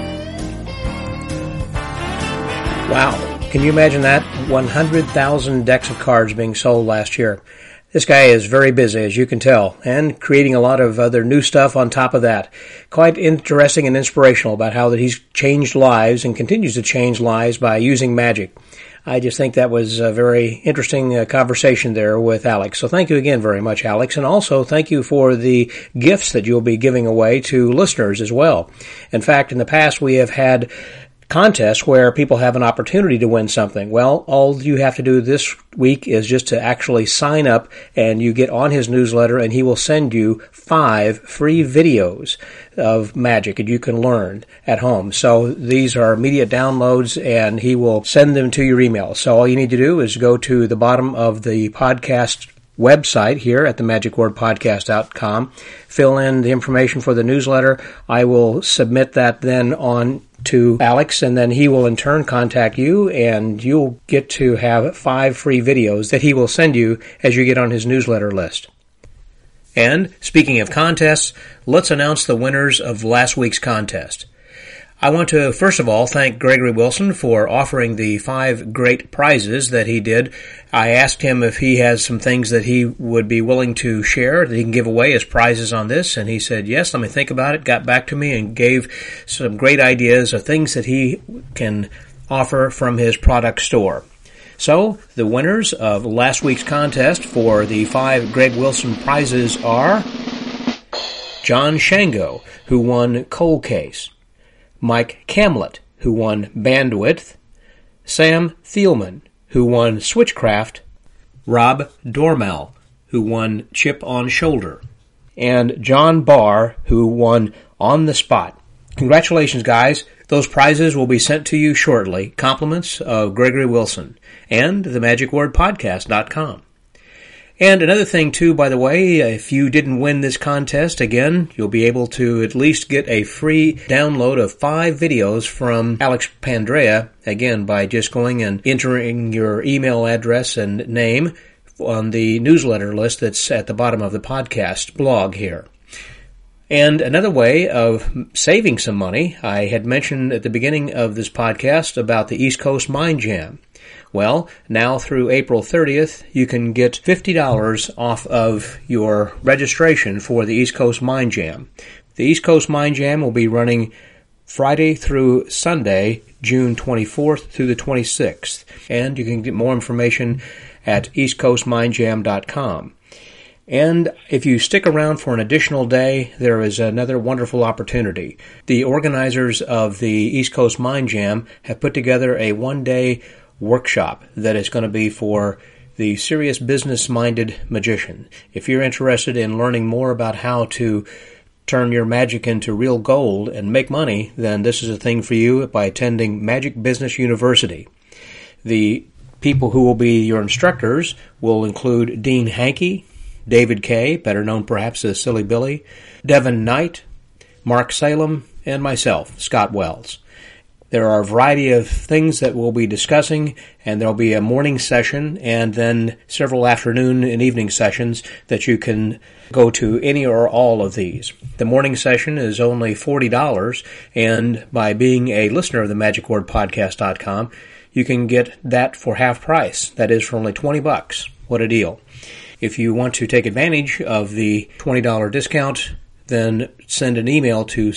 Wow. Can you imagine that? 100,000 decks of cards being sold last year. This guy is very busy, as you can tell, and creating a lot of other new stuff on top of that. Quite interesting and inspirational about how that he's changed lives and continues to change lives by using magic. I just think that was a very interesting conversation there with Alex. So thank you again very much, Alex. And also thank you for the gifts that you'll be giving away to listeners as well. In fact, in the past we have had contests where people have an opportunity to win something. Well, all you have to do this week is just to actually sign up, and you get on his newsletter, and he will send you 5 free videos of magic that you can learn at home. So these are immediate downloads, and he will send them to your email. So all you need to do is go to the bottom of the podcast website here at themagicwordpodcast.com, fill in the information for the newsletter. I will submit that then on to Alex, and then he will in turn contact you, and you'll get to have 5 free videos that he will send you as you get on his newsletter list. And speaking of contests, let's announce the winners of last week's contest. I want to, first of all, thank Gregory Wilson for offering the 5 great prizes that he did. I asked him if he has some things that he would be willing to share, that he can give away as prizes on this, and he said, yes, let me think about it, got back to me, and gave some great ideas of things that he can offer from his product store. So, the winners of last week's contest for the 5 Greg Wilson prizes are John Shango, who won Cold Case; Mike Camlett, who won Bandwidth; Sam Thielman, who won Switchcraft; Rob Dormal, who won Chip on Shoulder; and John Barr, who won On the Spot. Congratulations, guys. Those prizes will be sent to you shortly. Compliments of Gregory Wilson and themagicwordpodcast.com. And another thing, too, by the way, if you didn't win this contest, again, you'll be able to at least get a free download of 5 videos from Alex Pandrea, again, by just going and entering your email address and name on the newsletter list that's at the bottom of the podcast blog here. And another way of saving some money, I had mentioned at the beginning of this podcast about the East Coast Mind Jam. Well, now through April 30th, you can get $50 off of your registration for the East Coast Mind Jam. The East Coast Mind Jam will be running Friday through Sunday, June 24th through the 26th, and you can get more information at eastcoastmindjam.com. And if you stick around for an additional day, there is another wonderful opportunity. The organizers of the East Coast Mind Jam have put together a one-day workshop that is going to be for the serious business-minded magician. If you're interested in learning more about how to turn your magic into real gold and make money, then this is a thing for you by attending Magic Business University. The people who will be your instructors will include Dean Hankey, David Kay, better known perhaps as Silly Billy, Devin Knight, Mark Salem, and myself, Scott Wells. There are a variety of things that we'll be discussing, and there'll be a morning session and then several afternoon and evening sessions that you can go to any or all of these. The morning session is only $40, and by being a listener of the MagicWordPodcast.com, you can get that for half price. That is for only $20. What a deal. If you want to take advantage of the $20 discount, then send an email to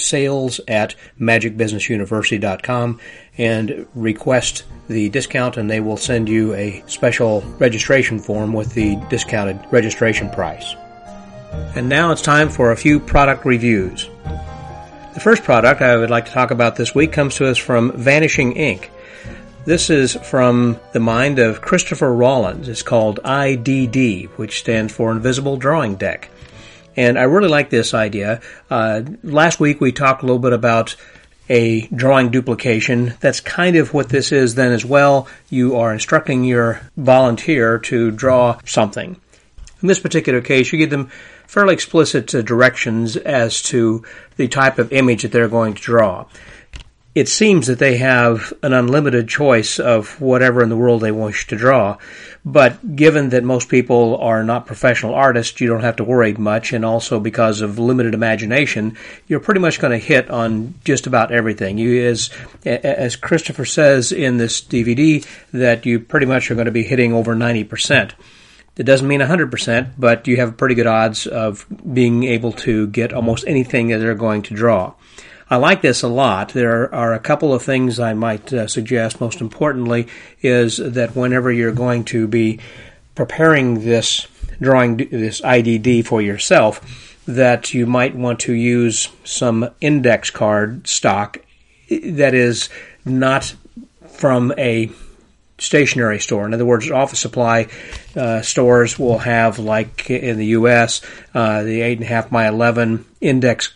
sales@magicbusinessuniversity.com and request the discount, and they will send you a special registration form with the discounted registration price. And now it's time for a few product reviews. The first product I would like to talk about this week comes to us from Vanishing Ink. This is from the mind of Christopher Rollins. It's called IDD, which stands for Invisible Drawing Deck. And I really like this idea. Last week we talked a little bit about a drawing duplication. That's kind of what this is then as well. You are instructing your volunteer to draw something. In this particular case, you give them fairly explicit directions as to the type of image that they're going to draw. It seems that they have an unlimited choice of whatever in the world they wish to draw, but given that most people are not professional artists, you don't have to worry much, and also because of limited imagination, you're pretty much going to hit on just about everything. As Christopher says in this DVD, that you pretty much are going to be hitting over 90%. That doesn't mean 100%, but you have pretty good odds of being able to get almost anything that they're going to draw. I like this a lot. There are a couple of things I might suggest. Most importantly is that whenever you're going to be preparing this drawing, this IDD for yourself, that you might want to use some index card stock that is not from a stationery store. In other words, office supply stores will have, like in the U.S., the 8.5 by 11 index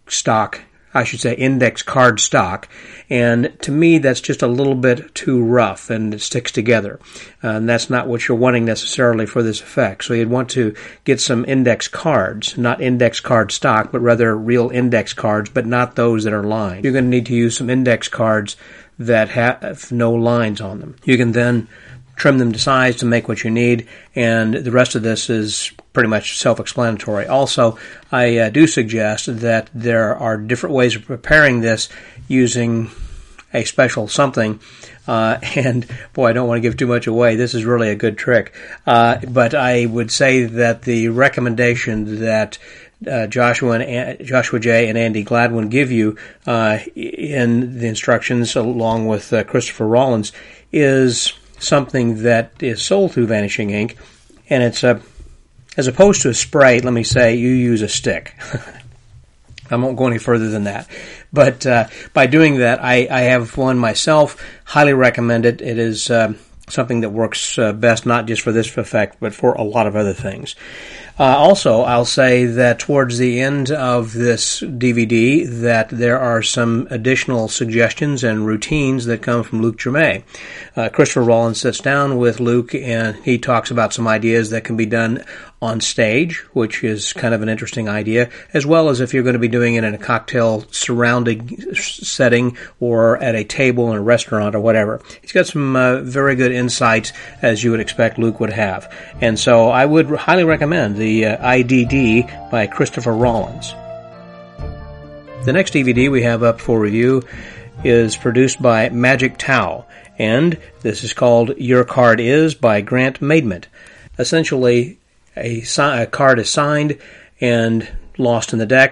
card stock, and to me that's just a little bit too rough and it sticks together, and that's not what you're wanting necessarily for this effect. So you'd want to get some index cards, not index card stock, but rather real index cards, but not those that are lined. You're going to need to use some index cards that have no lines on them. You can then trim them to size to make what you need, and the rest of this is pretty much self-explanatory. Also, I do suggest that there are different ways of preparing this using a special something, and boy, I don't want to give too much away. This is really a good trick, but I would say that the recommendation that Joshua J. and Andy Gladwin give you in the instructions along with Christopher Rollins is something that is sold through Vanishing Ink, and it's as opposed to a spray, let me say, you use a stick. I won't go any further than that. But by doing that, I have one myself, highly recommend it. It is something that works best not just for this effect, but for a lot of other things. Also, I'll say that towards the end of this DVD that there are some additional suggestions and routines that come from Luc Germain. Christopher Rollins sits down with Luc and he talks about some ideas that can be done on stage, which is kind of an interesting idea, as well as if you're going to be doing it in a cocktail surrounding setting or at a table in a restaurant or whatever. He's got some very good insights, as you would expect Luc would have. And so I would highly recommend the IDD by Christopher Rollins. The next DVD we have up for review is produced by Magic Tau, and this is called Your Card Is by Grant Maidment. Essentially, a card is signed and lost in the deck.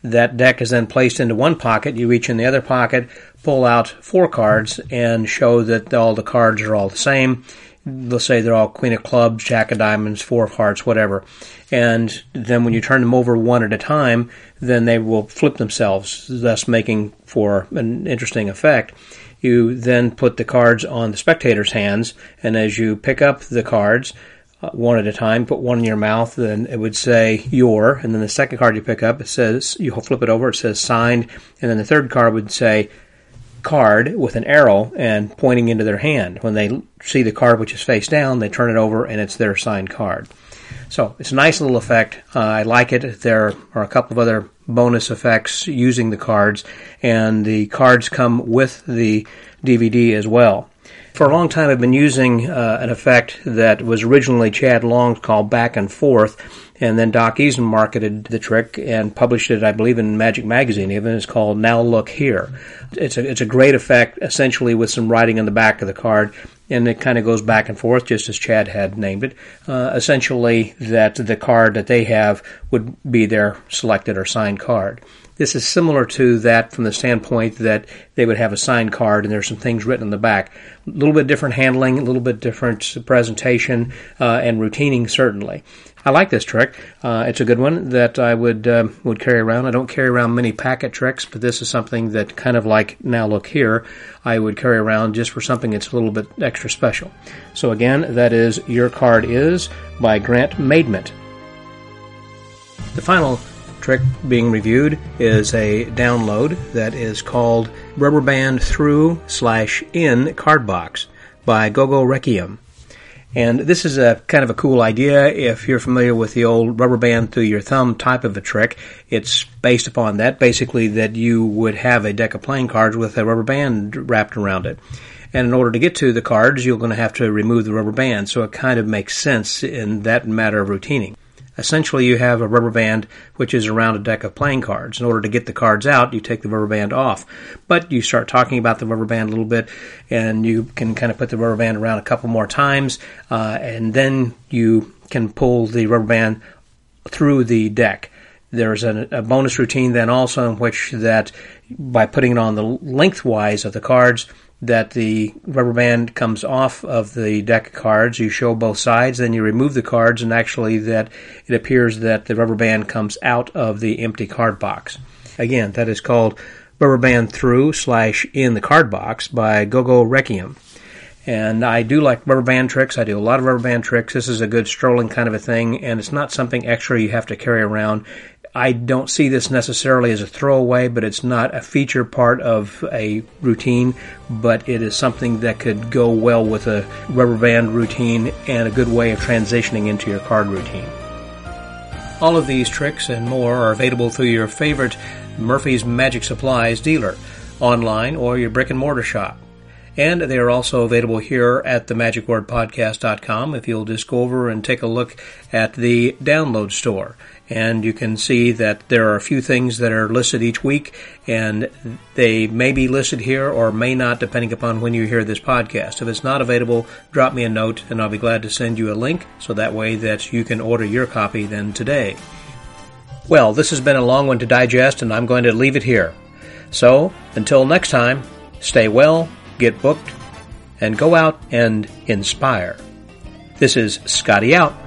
That deck is then placed into one pocket. You reach in the other pocket, pull out 4 cards, and show that all the cards are all the same. Let's say they're all Queen of Clubs, Jack of Diamonds, 4 of Hearts, whatever. And then when you turn them over one at a time, then they will flip themselves, thus making for an interesting effect. You then put the cards on the spectator's hands, and as you pick up the cards, one at a time, put one in your mouth, then it would say your, and then the second card you pick up, it says, you flip it over, it says signed, and then the third card would say card with an arrow and pointing into their hand. When they see the card which is face down, they turn it over and it's their signed card. So it's a nice little effect. I like it. There are a couple of other bonus effects using the cards, and the cards come with the DVD as well. For a long time I've been using an effect that was originally Chad Long's called Back and Forth, and then Doc Eason marketed the trick and published it, I believe, in Magic Magazine even. It's called Now Look Here. It's a great effect, essentially with some writing on the back of the card, and it kind of goes back and forth, just as Chad had named it. Essentially, that the card that they have would be their selected or signed card. This is similar to that from the standpoint that they would have a signed card and there's some things written on the back. A little bit different handling, a little bit different presentation, and routining, certainly. I like this trick. It's a good one that I would carry around. I don't carry around many packet tricks, but this is something that kind of like Now Look Here, I would carry around just for something that's a little bit extra special. So again, that is Your Card Is by Grant Maidment. The final trick being reviewed is a download that is called Rubber Band Through/In Card Box by Gogo Requiem. And this is a kind of a cool idea if you're familiar with the old rubber band through your thumb type of a trick. It's based upon that, basically that you would have a deck of playing cards with a rubber band wrapped around it. And in order to get to the cards, you're going to have to remove the rubber band, so it kind of makes sense in that matter of routining. Essentially, you have a rubber band which is around a deck of playing cards. In order to get the cards out, you take the rubber band off. But you start talking about the rubber band a little bit, and you can kind of put the rubber band around a couple more times, and then you can pull the rubber band through the deck. There's a bonus routine then also in which that by putting it on the lengthwise of the cards, that the rubber band comes off of the deck of cards. You show both sides, then you remove the cards, and actually that it appears that the rubber band comes out of the empty card box. Again, that is called Rubber Band Through/In the Card Box by Gogo Requiem. And I do like rubber band tricks. I do a lot of rubber band tricks. This is a good strolling kind of a thing, and it's not something extra you have to carry around. I don't see this necessarily as a throwaway, but it's not a feature part of a routine, but it is something that could go well with a rubber band routine and a good way of transitioning into your card routine. All of these tricks and more are available through your favorite Murphy's Magic Supplies dealer, online or your brick and mortar shop. And they are also available here at themagicwordpodcast.com if you'll just go over and take a look at the download store. And you can see that there are a few things that are listed each week, and they may be listed here or may not, depending upon when you hear this podcast. If it's not available, drop me a note, and I'll be glad to send you a link, so that way that you can order your copy then today. Well, this has been a long one to digest, and I'm going to leave it here. So, until next time, stay well, get booked, and go out and inspire. This is Scotty out.